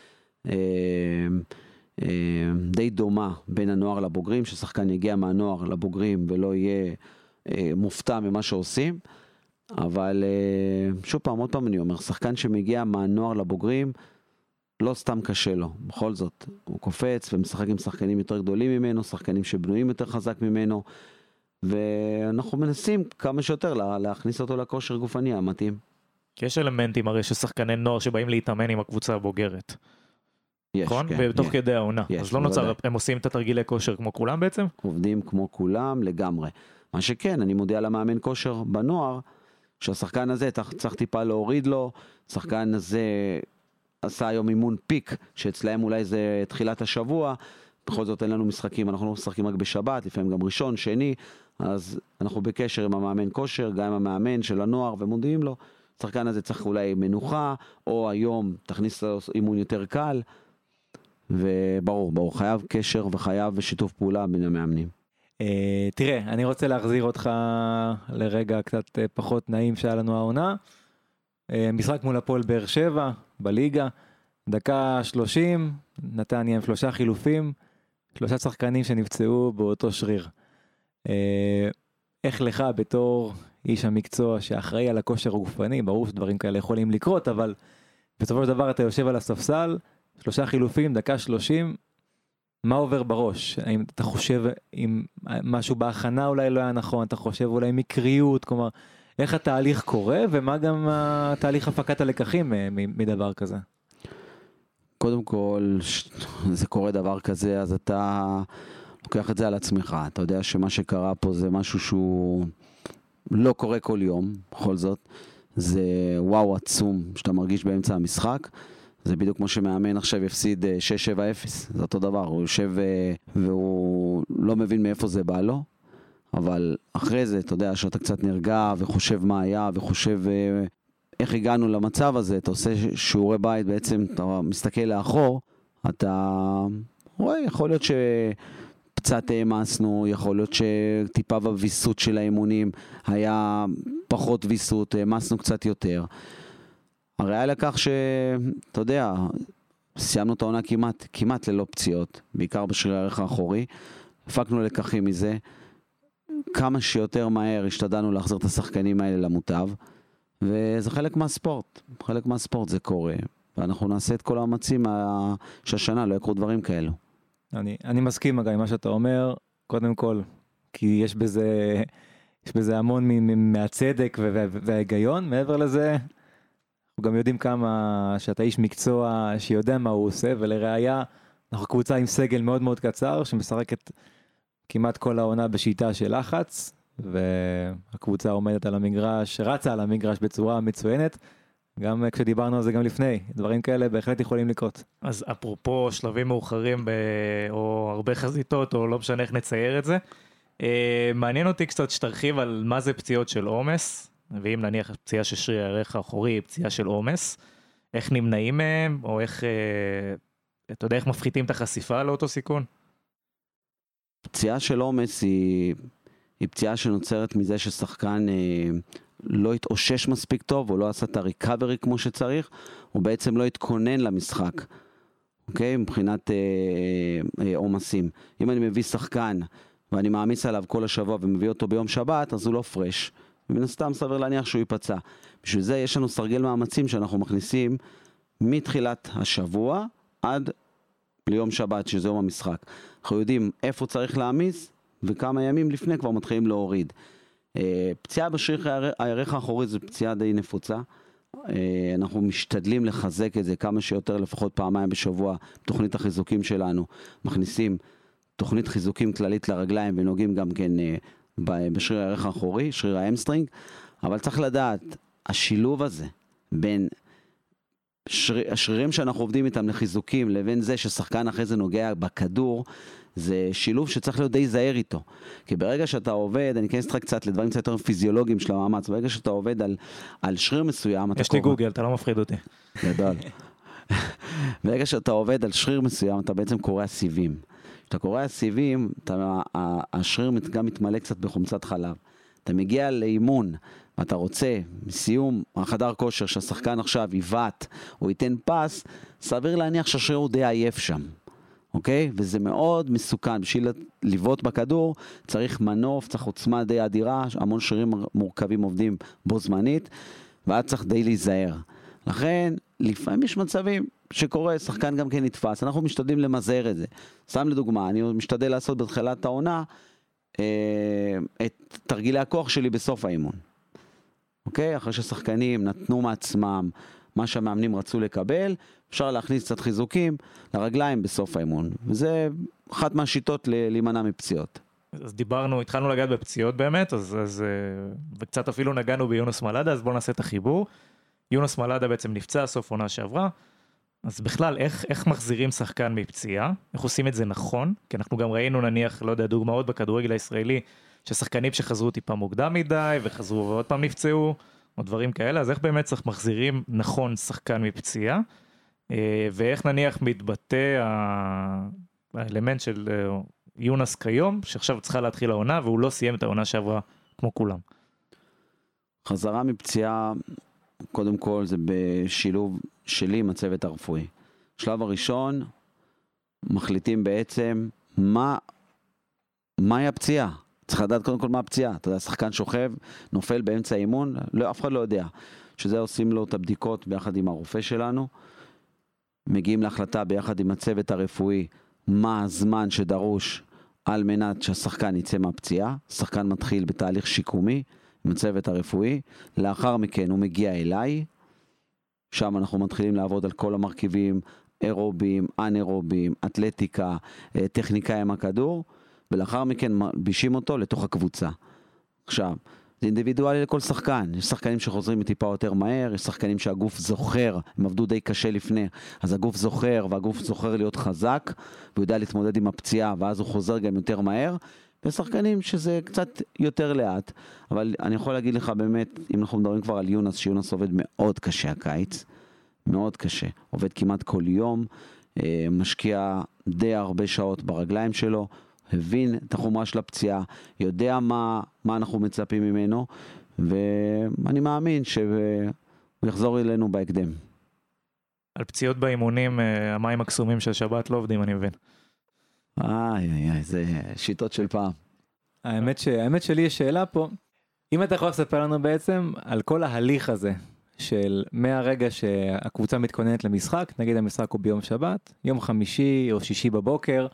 [SPEAKER 3] די דומה בין הנוער לבוגרים, ששחקן יגיע מהנוער לבוגרים ולא יהיה מופתע ממה שעושים, אבל שוב פעם, עוד פעם אני אומר, שחקן שמגיע מהנוער לבוגרים, לא סתם קשה לו, בכל זאת, הוא קופץ ומשחק עם שחקנים יותר גדולים ממנו, שחקנים שבנויים יותר חזק ממנו, ואנחנו מנסים כמה שיותר להכניס אותו לכושר גופני המתאים.
[SPEAKER 1] כי יש אלמנטים הרי ששחקני נוער שבאים להתאמן עם הקבוצה הבוגרת.
[SPEAKER 3] יש,
[SPEAKER 1] נכון?
[SPEAKER 3] כן.
[SPEAKER 1] ובתוך כדי העונה.
[SPEAKER 3] יש,
[SPEAKER 1] אז לא נוצר, הם עושים את התרגילי כושר כמו כולם בעצם?
[SPEAKER 3] עובדים כמו כולם לגמרי. מה שכן, אני מודיע למאמן כושר בנוער, שהשחקן הזה צריך טיפה להוריד לו, השחקן הזה עשה היום אימון פיק, שאצלהם אולי זה תחילת השבוע, בכל זאת אין לנו משחקים, אנחנו לא משחקים רק בשבת, לפעמים גם ראשון, שני, אז אנחנו בקשר עם המאמן כושר, גם עם המאמן של הנוער, ומודיעים לו, השחקן הזה צריך אולי מנוחה, או היום תכניס לו אימון יותר קל, וברור, חייב קשר וחייב שיתוף פעולה בין המאמנים.
[SPEAKER 2] תראה, אני רוצה להחזיר אותך לרגע קצת פחות נעים שהיה לנו העונה, משחק מול הפועל באר שבע, בליגה, דקה 30, נתניה עם 3 חילופים, 3 שחקנים שנפצעו באותו שריר. איך לך בתור איש המקצוע שאחראי על הכושר הגופני, ברור שדברים כאלה יכולים לקרות, אבל בסופו של דבר אתה יושב על הספסל, 3 חילופים, דקה 30, מה עובר בראש? האם אתה חושב אם משהו בהכנה אולי לא היה נכון, אתה חושב אולי מקריות, כלומר, איך התהליך קורה, ומה גם תהליך הפקת הלקחים מדבר כזה?
[SPEAKER 3] קודם כל, זה קורה דבר כזה, אז אתה לוקח את זה על עצמך. אתה יודע שמה שקרה פה זה משהו שהוא לא קורה כל יום, בכל זאת. זה וואו עצום שאתה מרגיש באמצע המשחק. זה בדיוק כמו שמאמן עכשיו יפסיד 6-7-0. זה אותו דבר, הוא יושב והוא לא מבין מאיפה זה בא לו. אבל אחרי זה, אתה יודע, שאתה קצת נרגע וחושב מה היה וחושב איך הגענו למצב הזה, אתה עושה שיעורי בית בעצם, אתה מסתכל לאחור, אתה רואה, יכול להיות שקצת העמסנו, יכול להיות שטיפה בוויסות של האימונים היה פחות ויסות, העמסנו קצת יותר. הראיה לכך שאתה יודע, סיימנו את העונה כמעט ללא פציעות, בעיקר בשריר הערך האחורי, הפקנו לקחים מזה, כמה שיותר מהר השתדלנו להחזיר את השחקנים האלה למוטב, וזה חלק מהספורט זה קורה, ואנחנו נעשה את כל המאמצים שהשנה לא יקרו דברים כאלו.
[SPEAKER 2] אני מסכים אגב עם מה שאתה אומר, קודם כל, כי יש בזה המון מהצדק וההיגיון, מעבר לזה, אנחנו גם יודעים כמה שאתה איש מקצוע שיודע מה הוא עושה, ולראיה, אנחנו קבוצה עם סגל מאוד מאוד קצר, שמשחקת כמעט כל העונה בשיטה של לחץ, והקבוצה עומדת על המגרש, רצה על המגרש בצורה מצוינת, גם כשדיברנו על זה גם לפני, דברים כאלה בהחלט יכולים לקרות.
[SPEAKER 1] אז אפרופו שלבים מאוחרים, או הרבה חזיתות, או לא משנה איך נצייר את זה, מעניין אותי קצת שתרחיב על מה זה פציעות של עומס, ואם נניח פציעה של שריר הירך האחורי, פציעה של עומס, איך נמנעים מהם, או איך, אתה יודע, איך מפחיתים את החשיפה לאותו סיכון?
[SPEAKER 3] פציעה של עומס היא פציעה שנוצרת מזה ששחקן לא התאושש מספיק טוב, או לא עשה את הריקאברי כמו שצריך, הוא בעצם לא התכונן למשחק, אוקיי? מבחינת עומסים. אם אני מביא שחקן, ואני מעמיס עליו כל השבוע, ומביא אותו ביום שבת, אז הוא לא פרש. ומן הסתם סביר להניח שהוא ייפצע. בשביל זה יש לנו סרגל מאמצים שאנחנו מכניסים מתחילת השבוע עד ליום שבת, שזה יום המשחק. אנחנו יודעים איפה צריך להעמיס, וכמה ימים לפני כבר מתחילים להוריד. פציעה בשריר הירך האחורי זו פציעה די נפוצה. אנחנו משתדלים לחזק את זה כמה שיותר, לפחות פעמיים בשבוע, תוכנית החיזוקים שלנו. מכניסים תוכנית חיזוקים כללית לרגליים, ונוגעים גם כן בשריר הירך האחורי, שריר האמסטרינג. אבל צריך לדעת, השילוב הזה בין השרירים שאנחנו עובדים איתם לחיזוקים, לבין זה ששחקן אחרי זה נוגע בכדור, זה שילוב שצריך להיות די זהיר איתו. כי ברגע שאתה עובד, אני אכנס קצת לדברים קצת יותר פיזיולוגיים של המאמץ, ברגע שאתה עובד על שריר מסוים,
[SPEAKER 1] יש לי גוגל, אתה לא מפחיד אותי.
[SPEAKER 3] גדול. ברגע שאתה עובד על שריר מסוים, אתה בעצם קורא סיבים. כשאתה קורא סיבים, השריר גם מתמלא קצת בחומצת חלב. אתה מגיע לאימון, ואתה רוצה, מסיום החדר כושר, שהשחקן עכשיו יבט או ייתן פס, סביר להניח שהשריר הוא די עייף שם. אוקיי? וזה מאוד מסוכן. בשביל לבעוט בכדור, צריך מנוף, צריך עוצמה די אדירה, המון שרירים מורכבים עובדים בו זמנית, ואז צריך די להיזהר. לכן, לפעמים יש מצבים שקורה, שחקן גם כן נתפס, אנחנו משתדלים למזער את זה. סתם לדוגמה, אני משתדל לעשות בתחילת העונה, את תרגילי הכוח שלי בסוף האימון. אוקיי? אחרי ששחקנים נתנו מעצמם מה שהמאמנים רצו לקבל, אפשר להכניס קצת חיזוקים לרגליים בסוף האימון. וזה אחת מהשיטות להימנע מפציעות.
[SPEAKER 1] אז התחלנו לגעת בפציעות באמת, וקצת אפילו נגענו ביונס מלאדה, אז בואו נעשה את החיבור. יונס מלאדה בעצם נפצע סוף עונה שעברה, אז בכלל, איך מחזירים שחקן מפציעה? איך עושים את זה נכון? כי אנחנו גם ראינו, נניח, לא יודע, דוגמאות בכדורגל הישראלי, ששחקנים שחזרו טיפה מוקדם מדי, וחזרו ועוד פעם נפצעו, או דברים כאלה, אז איך באמת צריך מחזירים נכון שחקן מפציעה? ואיך נניח מתבטא האלמנט של יונס כיום, שעכשיו צריכה להתחיל העונה, והוא לא סיים את העונה שעברה כמו כולם.
[SPEAKER 3] חזרה מפציעה, קודם כל זה בשילוב שלי עם הצוות הרפואי. שלב הראשון, מחליטים בעצם מהי הפציעה. צריך לדעת קודם כל מה הפציעה. אתה יודע, שחקן שוכב, נופל באמצע האימון, אף אחד לא יודע. שזה עושים לו את הבדיקות ביחד עם הרופא שלנו, מגיעים להחלטה ביחד עם הצוות הרפואי, מה הזמן שדרוש על מנת שהשחקן יצא מהפציעה. שחקן מתחיל בתהליך שיקומי עם הצוות הרפואי, לאחר מכן הוא מגיע אליי, שם אנחנו מתחילים לעבוד על כל המרכיבים, אירובים, אנאירובים, אתלטיקה, טכניקה עם הכדור, ולאחר מכן מלבישים אותו לתוך הקבוצה. עכשיו, זה אינדיבידואלי לכל שחקן, יש שחקנים שחוזרים מטיפה יותר מהר, יש שחקנים שהגוף זוכר, הם עבדו די קשה לפני, אז הגוף זוכר, והגוף זוכר להיות חזק, והוא יודע להתמודד עם הפציעה, ואז הוא חוזר גם יותר מהר, ושחקנים שזה קצת יותר לאט, אבל אני יכול להגיד לך באמת, אם אנחנו מדברים כבר על יונס, שיונס עובד מאוד קשה הקיץ, מאוד קשה, עובד כמעט כל יום, משקיע די הרבה שעות ברגליים שלו, הבין את החומרה של הפציעה, יודע מה אנחנו מצפים ממנו, ואני מאמין שהוא יחזור אלינו בהקדם.
[SPEAKER 1] על פציעות באימונים, המים הקסומים של שבת לא עובדים, אני מבין.
[SPEAKER 3] זה שיטות של פעם.
[SPEAKER 2] האמת שלי יש שאלה פה, אם אתה יכול לספר לנו בעצם על כל ההליך הזה, של מהרגע שהקבוצה מתכוננת למשחק, נגיד המשחק הוא ביום שבת, יום חמישי או שישי בבוקר,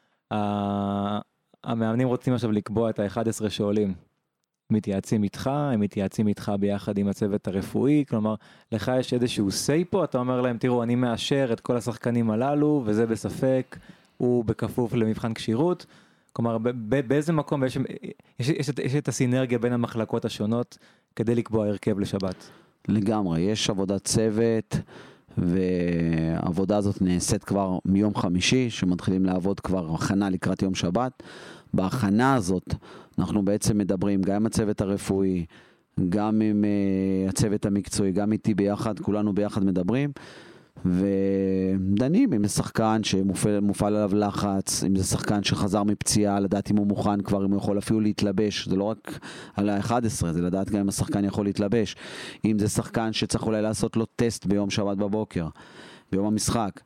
[SPEAKER 2] המאמנים רוצים עכשיו לקבוע את ה-11 שעולים. מתייעצים איתך, הם מתייעצים איתך ביחד עם הצוות הרפואי, כלומר, לך יש איזשהו סי פה, אתה אומר להם, תראו, אני מאשר את כל השחקנים הללו, וזה בספק, הוא בכפוף למבחן כשירות. כלומר, באיזה מקום יש את הסינרגיה בין המחלקות השונות כדי לקבוע הרכב לשבת?
[SPEAKER 3] לגמרי, יש עבודת צוות, והעבודה הזאת נעשית כבר מיום חמישי, שמתחילים לעבוד כבר הכנה לקראת יום שבת. בהכנה הזאת אנחנו בעצם מדברים גם עם הצוות הרפואי, גם עם הצוות המקצועי, גם איתי ביחד, כולנו ביחד מדברים, ודנים אם זה שחקן שמופעל עליו לחץ, אם זה שחקן שחזר מפציעה, לדעת אם הוא מוכן כבר, אם הוא יכול אפילו להתלבש, זה לא רק על ה-11, זה לדעת גם אם השחקן יכול להתלבש, אם זה שחקן שצריך אולי לעשות לו טסט ביום שבת בבוקר, ביום המשחק,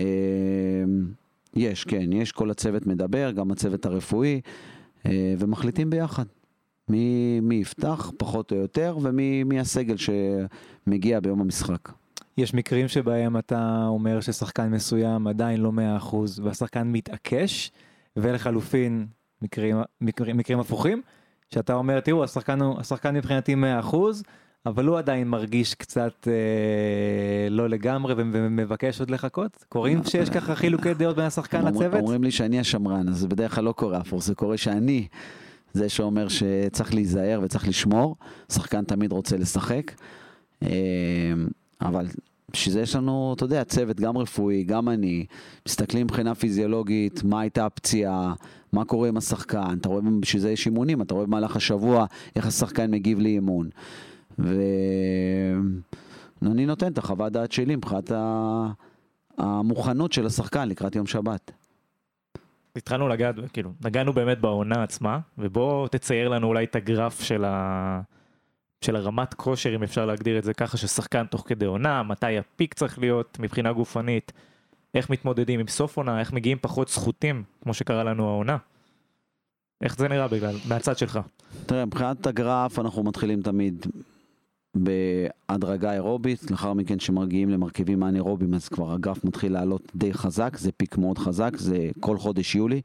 [SPEAKER 3] יש, כל הצוות מדבר, גם הצוות הרפואי, ומחליטים ביחד. מי יפתח פחות או יותר, ומי הסגל שמגיע ביום המשחק.
[SPEAKER 2] יש מקרים שבהם אתה אומר ששחקן מסוים עדיין לא 100%, והשחקן מתעקש, ולחלופין מקרים הפוכים, שאתה אומר, תראו, השחקן מבחינתי 100%, אבל הוא עדיין מרגיש קצת לא לגמרי, ומבקש עוד לחכות? קוראים שיש ככה חילוקי דעות בין השחקן לצוות?
[SPEAKER 3] אומרים לי שאני השמרן, אז זה בדרך כלל לא קורה הפוך, זה קורה שאני זה שאומר שצריך להיזהר וצריך לשמור, שחקן תמיד רוצה לשחק, אבל שזה יש לנו, אתה יודע, צוות גם רפואי, גם אני, מסתכלים מבחינה פיזיולוגית, מה הייתה הפציעה, מה קורה עם השחקן, אתה רואה שזה יש אימונים, אתה רואה במהלך השבוע איך השחקן מגיב לאימון, ואני נותן את החוות דעת שלי מבחינת המוכנות של השחקן לקראת יום שבת.
[SPEAKER 1] התחלנו לגעת, כאילו, נגענו באמת בעונה עצמה, ובוא תצייר לנו אולי את הגרף של הרמת כושר, אם אפשר להגדיר את זה ככה, ששחקן תוך כדי עונה, מתי הפיק צריך להיות מבחינה גופנית, איך מתמודדים עם סוף עונה, איך מגיעים פחות זכותים, כמו שקרה לנו העונה. איך זה נראה מהצד שלך?
[SPEAKER 3] תראה, מבחינת הגרף אנחנו מתחילים תמיד בהדרגה אירובית, לאחר מכן שמרגיעים למרכיבים האנאירובים, אז כבר הגרף מתחיל לעלות די חזק, זה פיק מאוד חזק, זה כל חודש יולי.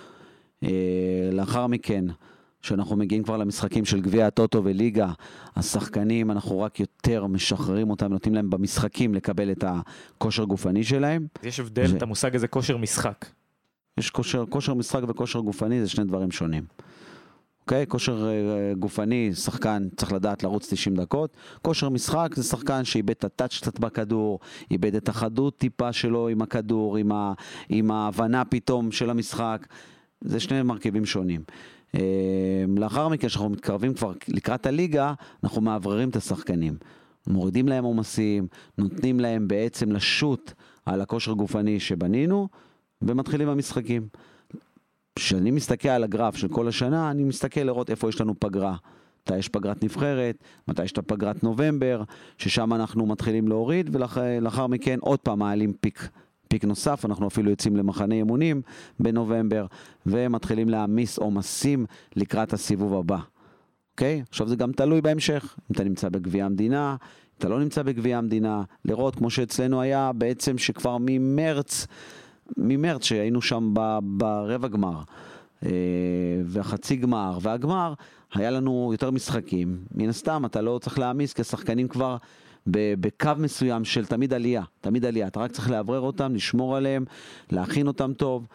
[SPEAKER 3] לאחר מכן, שאנחנו מגיעים כבר למשחקים של גביע הטוטו וליגה, השחקנים, אנחנו רק יותר משחררים אותם, נותנים להם במשחקים לקבל את הכושר גופני שלהם.
[SPEAKER 1] יש הבדל, את המושג הזה כושר משחק.
[SPEAKER 3] יש כושר משחק וכושר גופני, זה שני דברים שונים. אוקיי? כושר גופני, שחקן צריך לדעת לרוץ 90 דקות. כושר משחק זה שחקן שאיבד את הטאץ' קצת בכדור, איבד את החדות טיפה שלו עם הכדור, עם ההבנה פתאום של המשחק. זה שני מרכיבים שונים. לאחר מכן, שאנחנו מתקרבים כבר לקראת הליגה, אנחנו מעבררים את השחקנים. מורידים להם עומסים, נותנים להם בעצם לשוט על הכושר גופני שבנינו, ומתחילים המשחקים. כשאני מסתכל על הגרף של כל השנה, אני מסתכל לראות איפה יש לנו פגרה. מתי יש פגרת נבחרת, מתי יש את פגרת נובמבר, ששם אנחנו מתחילים להוריד, ולאחר מכן עוד פעם מעלים פיק נוסף, אנחנו אפילו יוצאים למחנה אימונים בנובמבר, ומתחילים להעמיס עומסים לקראת הסיבוב הבא. אוקיי? עכשיו זה גם תלוי בהמשך, אם אתה נמצא בגביע המדינה, אם אתה לא נמצא בגביע המדינה, לראות כמו שאצלנו היה בעצם שכבר ממרץ שהיינו שם ברבע גמר, והחצי גמר והגמר, היה לנו יותר משחקים. מן הסתם אתה לא צריך להעמיס, כי השחקנים כבר בקו מסוים של תמיד עלייה, אתה רק צריך לעברר אותם, לשמור עליהם, להכין אותם טוב,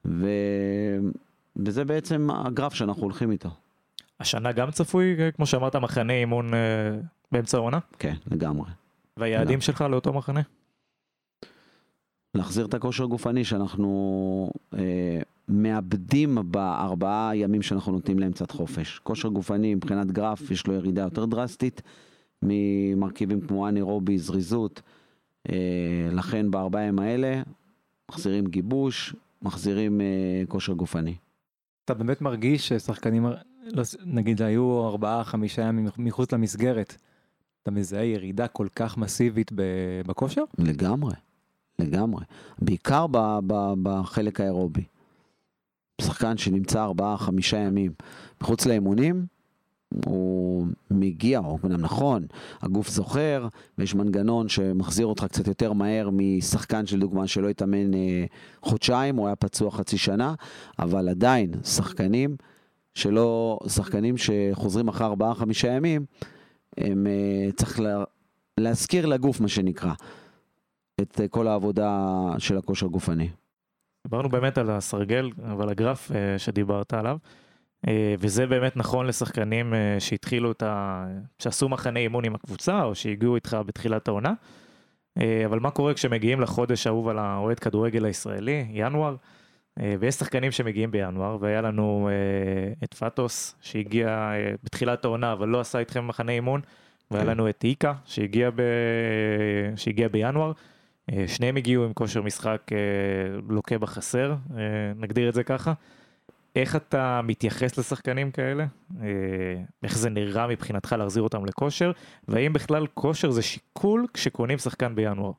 [SPEAKER 3] וזה בעצם הגרף שאנחנו הולכים איתו.
[SPEAKER 1] השנה גם צפוי, כמו שאמרת, מחנה אימון באמצע העונה?
[SPEAKER 3] כן, לגמרי.
[SPEAKER 1] והיעדים שלך לאותו מחנה?
[SPEAKER 3] להחזיר את הכושר גופני שאנחנו מאבדים ב4 ימים שאנחנו נותנים להם קצת חופש. כושר גופני מבחינת גרף יש לו ירידה יותר דרסטית ממרכיבים כמו אנאירובי, זריזות. לכן ב4 ימים האלה מחזירים גיבוש, מחזירים כושר גופני.
[SPEAKER 2] אתה באמת מרגיש ששחקנים, נגיד היו 4-5 ימים מחוץ למסגרת, אתה מזהה ירידה כל כך מסיבית בכושר?
[SPEAKER 3] לגמרי. בעיקר בחלק האירובי. שחקן שנמצא 4-5 ימים מחוץ לאימונים, הוא מגיע, או נכון, הגוף זוכר, ויש מנגנון שמחזיר אותך קצת יותר מהר משחקן של דוגמה שלא יתאמן חודשיים, הוא היה פצוע חצי שנה, אבל עדיין שחקנים שחוזרים אחר 4-5 ימים, הם צריך להזכיר לגוף מה שנקרא. את כל העבודה של הכושר גופני.
[SPEAKER 1] דיברנו באמת על הסרגל ועל הגרף שדיברת עליו, וזה באמת נכון לשחקנים שהתחילו שעשו מחנה אימון עם הקבוצה, או שהגיעו איתך בתחילת העונה, אבל מה קורה כשמגיעים לחודש האהוב על האוהד כדורגל הישראלי, ינואר, ויש שחקנים שמגיעים בינואר, והיה לנו את פטוס שהגיע בתחילת העונה, אבל לא עשה איתכם מחנה אימון, והיה לנו את איקה שהגיע בינואר, שניהם הגיעו עם כושר משחק לוקה בחסר, נגדיר את זה ככה. איך אתה מתייחס לשחקנים כאלה? איך זה נראה מבחינתך להחזיר אותם לכושר? והאם בכלל כושר זה שיקול כשקונים שחקן בינואר?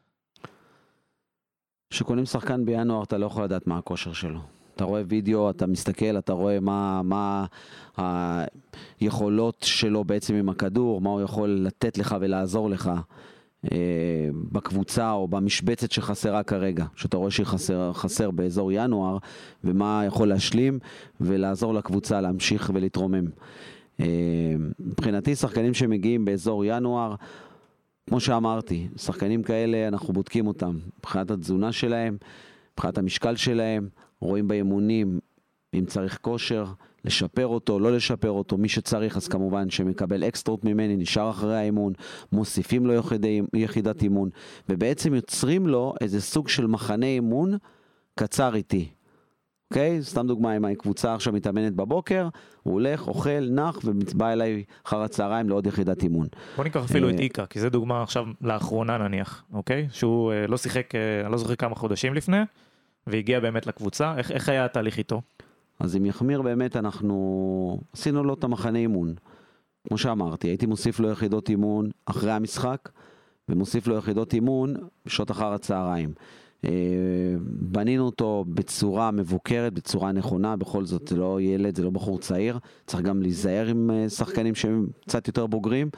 [SPEAKER 3] כשקונים שחקן בינואר אתה לא יכול לדעת מה הכושר שלו. אתה רואה וידאו, אתה מסתכל, אתה רואה מה היכולות שלו בעצם עם הכדור, מה הוא יכול לתת לך ולעזור לך בקבוצה או במשבצת שחסרה כרגע, שאתה רואה שהיא חסר באזור ינואר, ומה יכול להשלים ולעזור לקבוצה להמשיך ולהתרומם. מבחינתי שחקנים שמגיעים באזור ינואר, כמו שאמרתי, שחקנים כאלה אנחנו בודקים אותם, מבחינת התזונה שלהם, מבחינת המשקל שלהם, רואים באימונים אם צריך כושר, לשפר אותו, לא לשפר אותו, מי שצריך אז כמובן שמקבל אקסטרות ממני, נשאר אחרי האימון, מוסיפים לו יחידת אימון, ובעצם יוצרים לו איזה סוג של מחנה אימון קצר איתי. אוקיי? סתם דוגמה, אם הקבוצה עכשיו מתאמנת בבוקר, הוא הולך, אוכל, נח, ובא אליי אחר הצהריים לעוד יחידת אימון.
[SPEAKER 1] בוא ניקח אפילו את איקה, כי זה דוגמה עכשיו לאחרונה נניח, אוקיי? שהוא לא שיחק, אני לא זוכר כמה חודשים לפני, והגיע באמת לקבוצה. איך היה התהליך איתו?
[SPEAKER 3] אז אם יחמיר באמת, אנחנו עשינו לו את המחנה אימון. כמו שאמרתי, הייתי מוסיף לו יחידות אימון אחרי המשחק, ומוסיף לו יחידות אימון בשעות אחר הצהריים. בנינו אותו בצורה מבוקרת, בצורה נכונה, בכל זאת זה לא ילד, זה לא בחור צעיר, צריך גם להיזהר עם שחקנים שהם קצת יותר בוגרים,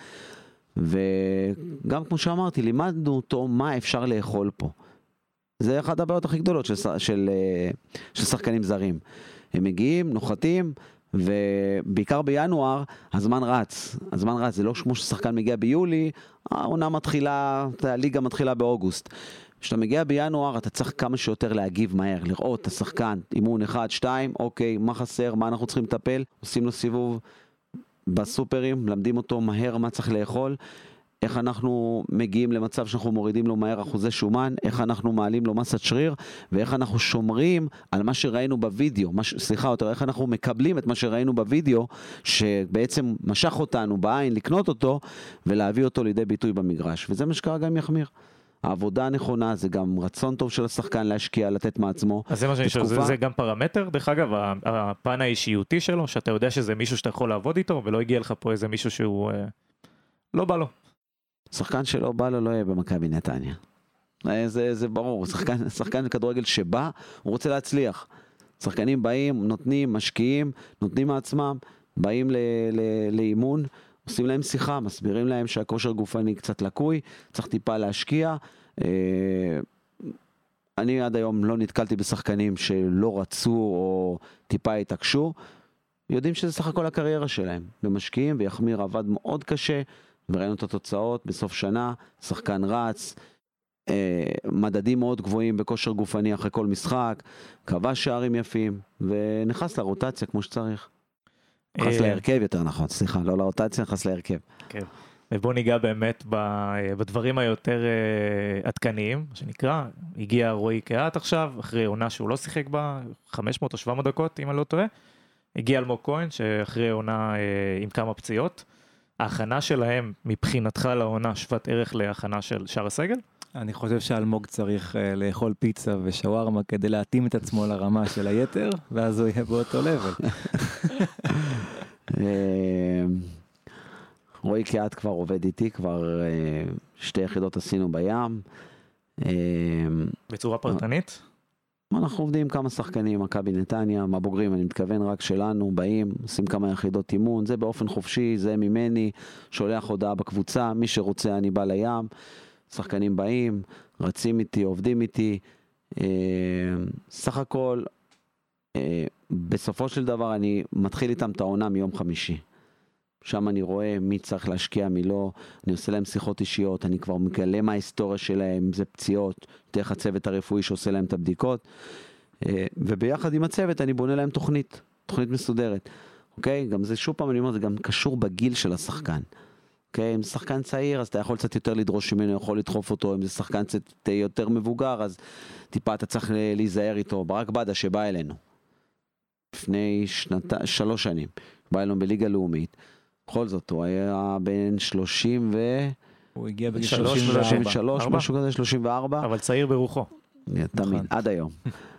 [SPEAKER 3] וגם כמו שאמרתי, לימדנו אותו מה אפשר לאכול פה. זה אחת הבעיות הכי גדולות של שחקנים זרים. הם מגיעים, נוחתים, ובעיקר בינואר, הזמן רץ, זה לא כמו ששחקן מגיע ביולי, העונה מתחילה, הליגה מתחילה באוגוסט. כשאתה מגיע בינואר, אתה צריך כמה שיותר להגיב מהר, לראות את השחקן, אימון 1, 2, אוקיי, מה חסר, מה אנחנו צריכים לטפל, עושים לו סיבוב בסופרים, למדים אותו מהר מה צריך לאכול, איך אנחנו מגיעים למצב שאנחנו מורידים לו מהר אחוזי שומן, איך אנחנו מעלים לו מסת שריר, ואיך אנחנו שומרים על מה שראינו בווידאו, איך אנחנו מקבלים את מה שראינו בווידאו, שבעצם משך אותנו בעין לקנות אותו, ולהביא אותו לידי ביטוי במגרש, וזה מה שקרה גם יחמיר. העבודה הנכונה זה גם רצון טוב של השחקן להשקיע, לתת מעצמו.
[SPEAKER 1] אז זה מה שאני שואל, זה גם פרמטר, דרך אגב, הפן האישיותי שלו, שאתה יודע שזה מישהו שאתה יכול לעבוד איתו, ולא הגיע לך פה איזה מישהו שהוא לא בא לו.
[SPEAKER 3] שחקן שלא בא לו לא יהיה במכבי נתניה. זה ברור, שחקן כדורגל שבא, הוא רוצה להצליח. שחקנים באים, נותנים, משקיעים, נותנים מעצמם, באים לאימון, עושים להם שיחה, מסבירים להם שהכושר גופני קצת לקוי, צריך טיפה להשקיע. אני עד היום לא נתקלתי בשחקנים שלא רצו או טיפה התעקשו, יודעים שזה סך הכל הקריירה שלהם, ומשקיעים, ויחמיר עבד מאוד קשה, וראינו את התוצאות בסוף שנה, שחקן רץ, מדדים מאוד גבוהים בכושר גופני אחרי כל משחק, כבש שערים יפים, ונכנס לרוטציה כמו שצריך. נכנס להרכב יותר נכון, סליחה, לא לרוטציה, נכנס להרכב.
[SPEAKER 1] כן, ובוא ניגע באמת בדברים היותר עדכניים, שנקרא, הגיע רועי קהת עכשיו, אחרי עונה שהוא לא שיחק בה, 500 או 700 דקות, אם אני לא טועה, הגיע אלמוג כהן, שאחרי עונה עם כמה פציעות, ההכנה שלהם מבחינתך לעונה שוות ערך להכנה של שאר הסגל?
[SPEAKER 2] אני חושב שאלמוג צריך לאכול פיצה ושווארמה כדי להתאים את עצמו לרמה של היתר, ואז הוא יהיה באותו לבל.
[SPEAKER 3] רועי קהת כבר עובד איתי, כבר 2 יחידות עשינו בים.
[SPEAKER 1] בצורה פרטנית?
[SPEAKER 3] אנחנו עובדים עם כמה שחקנים, מכבי נתניה, מהבוגרים, אני מתכוון רק שלנו, באים, עושים כמה יחידות אימון, זה באופן חופשי, זה ממני, שולח הודעה בקבוצה, מי שרוצה אני בא לים, שחקנים באים, רצים איתי, עובדים איתי, סך הכל, בסופו של דבר אני מתחיל איתם את העונה מיום חמישי. שם אני רואה מי צריך להשקיע, מי לא, אני עושה להם שיחות אישיות, אני כבר מגלה מה ההיסטוריה שלהם, אם זה פציעות, דרך הצוות הרפואי שעושה להם את הבדיקות, וביחד עם הצוות אני בונה להם תוכנית מסודרת. אוקיי? גם זה, שוב פעם אני אומר, זה גם קשור בגיל של השחקן. אוקיי? אם זה שחקן צעיר, אז אתה יכול קצת יותר לדרוש ממנו, יכול לדחוף אותו. אם זה שחקן קצת יותר מבוגר, אז טיפה אתה צריך להיזהר איתו. ברק בדה שבא אלינו, לפני 3 שנים, בא אלינו בליגה לאומית. בכל זאת, הוא היה בין 30
[SPEAKER 2] הוא הגיע בגיל
[SPEAKER 3] 33, משהו כזה, 34.
[SPEAKER 1] אבל צעיר ברוחו.
[SPEAKER 3] תמיד, עד היום.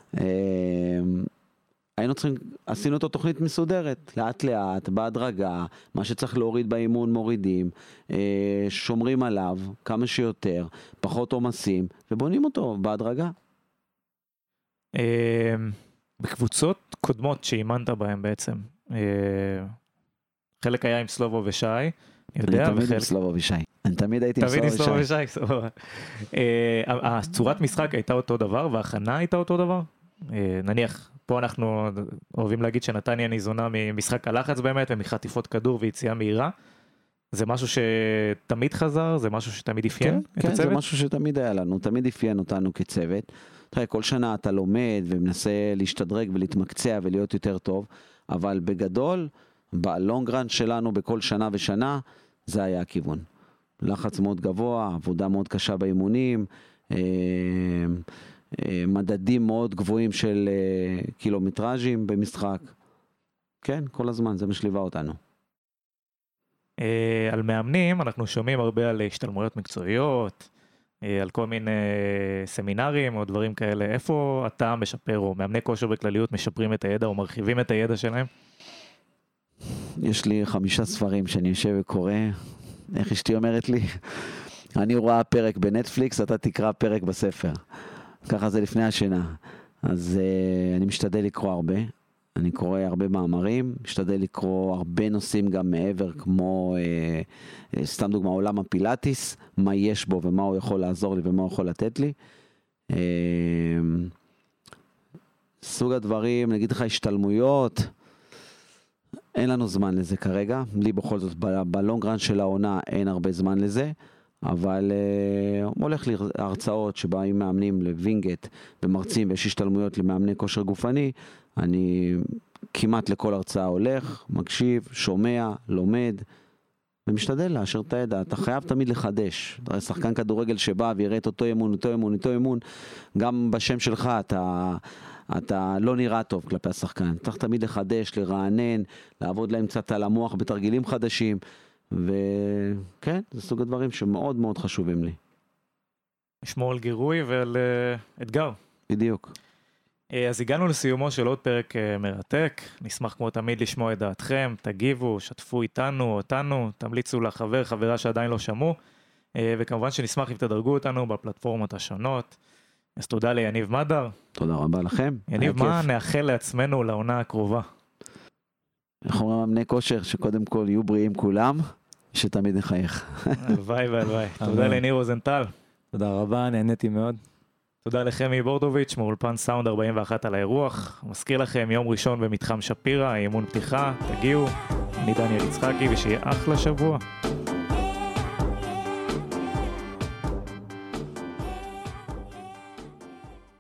[SPEAKER 3] עשינו אותו תוכנית מסודרת, לאט לאט, בהדרגה, מה שצריך להוריד באימון מורידים, שומרים עליו כמה שיותר, פחות עומסים, ובונים אותו בהדרגה.
[SPEAKER 1] בקבוצות קודמות שאימנת בהן בעצם, חלק היה עם סלובו ושי,
[SPEAKER 3] אני תמיד עם סלובו ושי. אני תמיד הייתי עם סלובו ושי.
[SPEAKER 1] הצורת משחק הייתה אותו דבר, וההכנה הייתה אותו דבר? נניח, פה אנחנו אוהבים להגיד שנתניה ניזונה ממשחק הלחץ באמת, ומחטיפות כדור ויציאה מהירה. זה משהו שתמיד חזר? זה משהו שתמיד אפיין את הצוות?
[SPEAKER 3] כן, זה משהו שתמיד היה לנו, תמיד אפיין אותנו כצוות. תראה, כל שנה אתה לומד ומנסה להשתדרג ולהתמקצע ולהיות יותר טוב, אבל בגדול, בלונגרנד שלנו בכל שנה ושנה, זה היה הכיוון. לחץ מאוד גבוה, עבודה מאוד קשה באימונים, מדדים מאוד גבוהים של קילומטראז'ים במשחק. כן, כל הזמן, זה משליבה אותנו.
[SPEAKER 1] על מאמנים, אנחנו שומעים הרבה על השתלמויות מקצועיות, על כל מיני סמינרים או דברים כאלה. איפה אתה משפר, או מאמני כושר בכלליות משפרים את הידע או מרחיבים את הידע שלהם?
[SPEAKER 3] יש לי 5 ספרים שאני יושב וקורא, איך אשתי אומרת לי, אני רואה פרק בנטפליקס, אתה תקרא פרק בספר. ככה זה לפני השינה. אז אני משתדל לקרוא הרבה, אני קורא הרבה מאמרים, משתדל לקרוא הרבה נושאים גם מעבר, כמו סתם דוגמה, עולם הפילאטיס, מה יש בו ומה הוא יכול לעזור לי ומה הוא יכול לתת לי. סוג הדברים, נגיד לך השתלמויות, אין לנו זמן לזה כרגע, לי בכל זאת בלונגרן של העונה אין הרבה זמן לזה, אבל הולך לי הרצאות שבאים מאמנים לווינגט ומרצים ויש השתלמויות למאמני כושר גופני, אני כמעט לכל הרצאה הולך, מקשיב, שומע, לומד ומשתדל להשאיר את הידע. אתה חייב תמיד לחדש, שחקן כדורגל שבא ויראה את אותו אימון, גם בשם שלך אתה לא נראה טוב כלפי השחקן, צריך תמיד לחדש, לרענן, לעבוד להם קצת על המוח בתרגילים חדשים, וכן, זה סוג הדברים שמאוד מאוד חשובים לי.
[SPEAKER 1] לשמור על גירוי ועל אתגר.
[SPEAKER 3] בדיוק.
[SPEAKER 1] אז הגענו לסיומו של עוד פרק מרתק, נשמח כמו תמיד לשמוע את דעתכם, תגיבו, שתפו איתנו, אותנו, תמליצו לחבר, חברה שעדיין לא שמעו, וכמובן שנשמח אם תדרגו אותנו בפלטפורמות השונות. אז תודה ליניב מדר.
[SPEAKER 3] תודה רבה לכם.
[SPEAKER 1] יניב, מה נאחל לעצמנו לעונה הקרובה?
[SPEAKER 3] אנחנו אומרים מאמני כושר שקודם כל יהיו בריאים כולם, שתמיד נחייך.
[SPEAKER 1] הלוואי והלוואי. תודה לניר רוזנטל.
[SPEAKER 2] תודה רבה, נהניתי מאוד.
[SPEAKER 1] תודה לחמי בורדוביץ' מאולפן סאונד 41 על האירוח. מזכיר לכם יום ראשון במתחם שפירה, אימון פתיחה, תגיעו. אני דניאל יצחקי ושיהיה אחלה שבוע.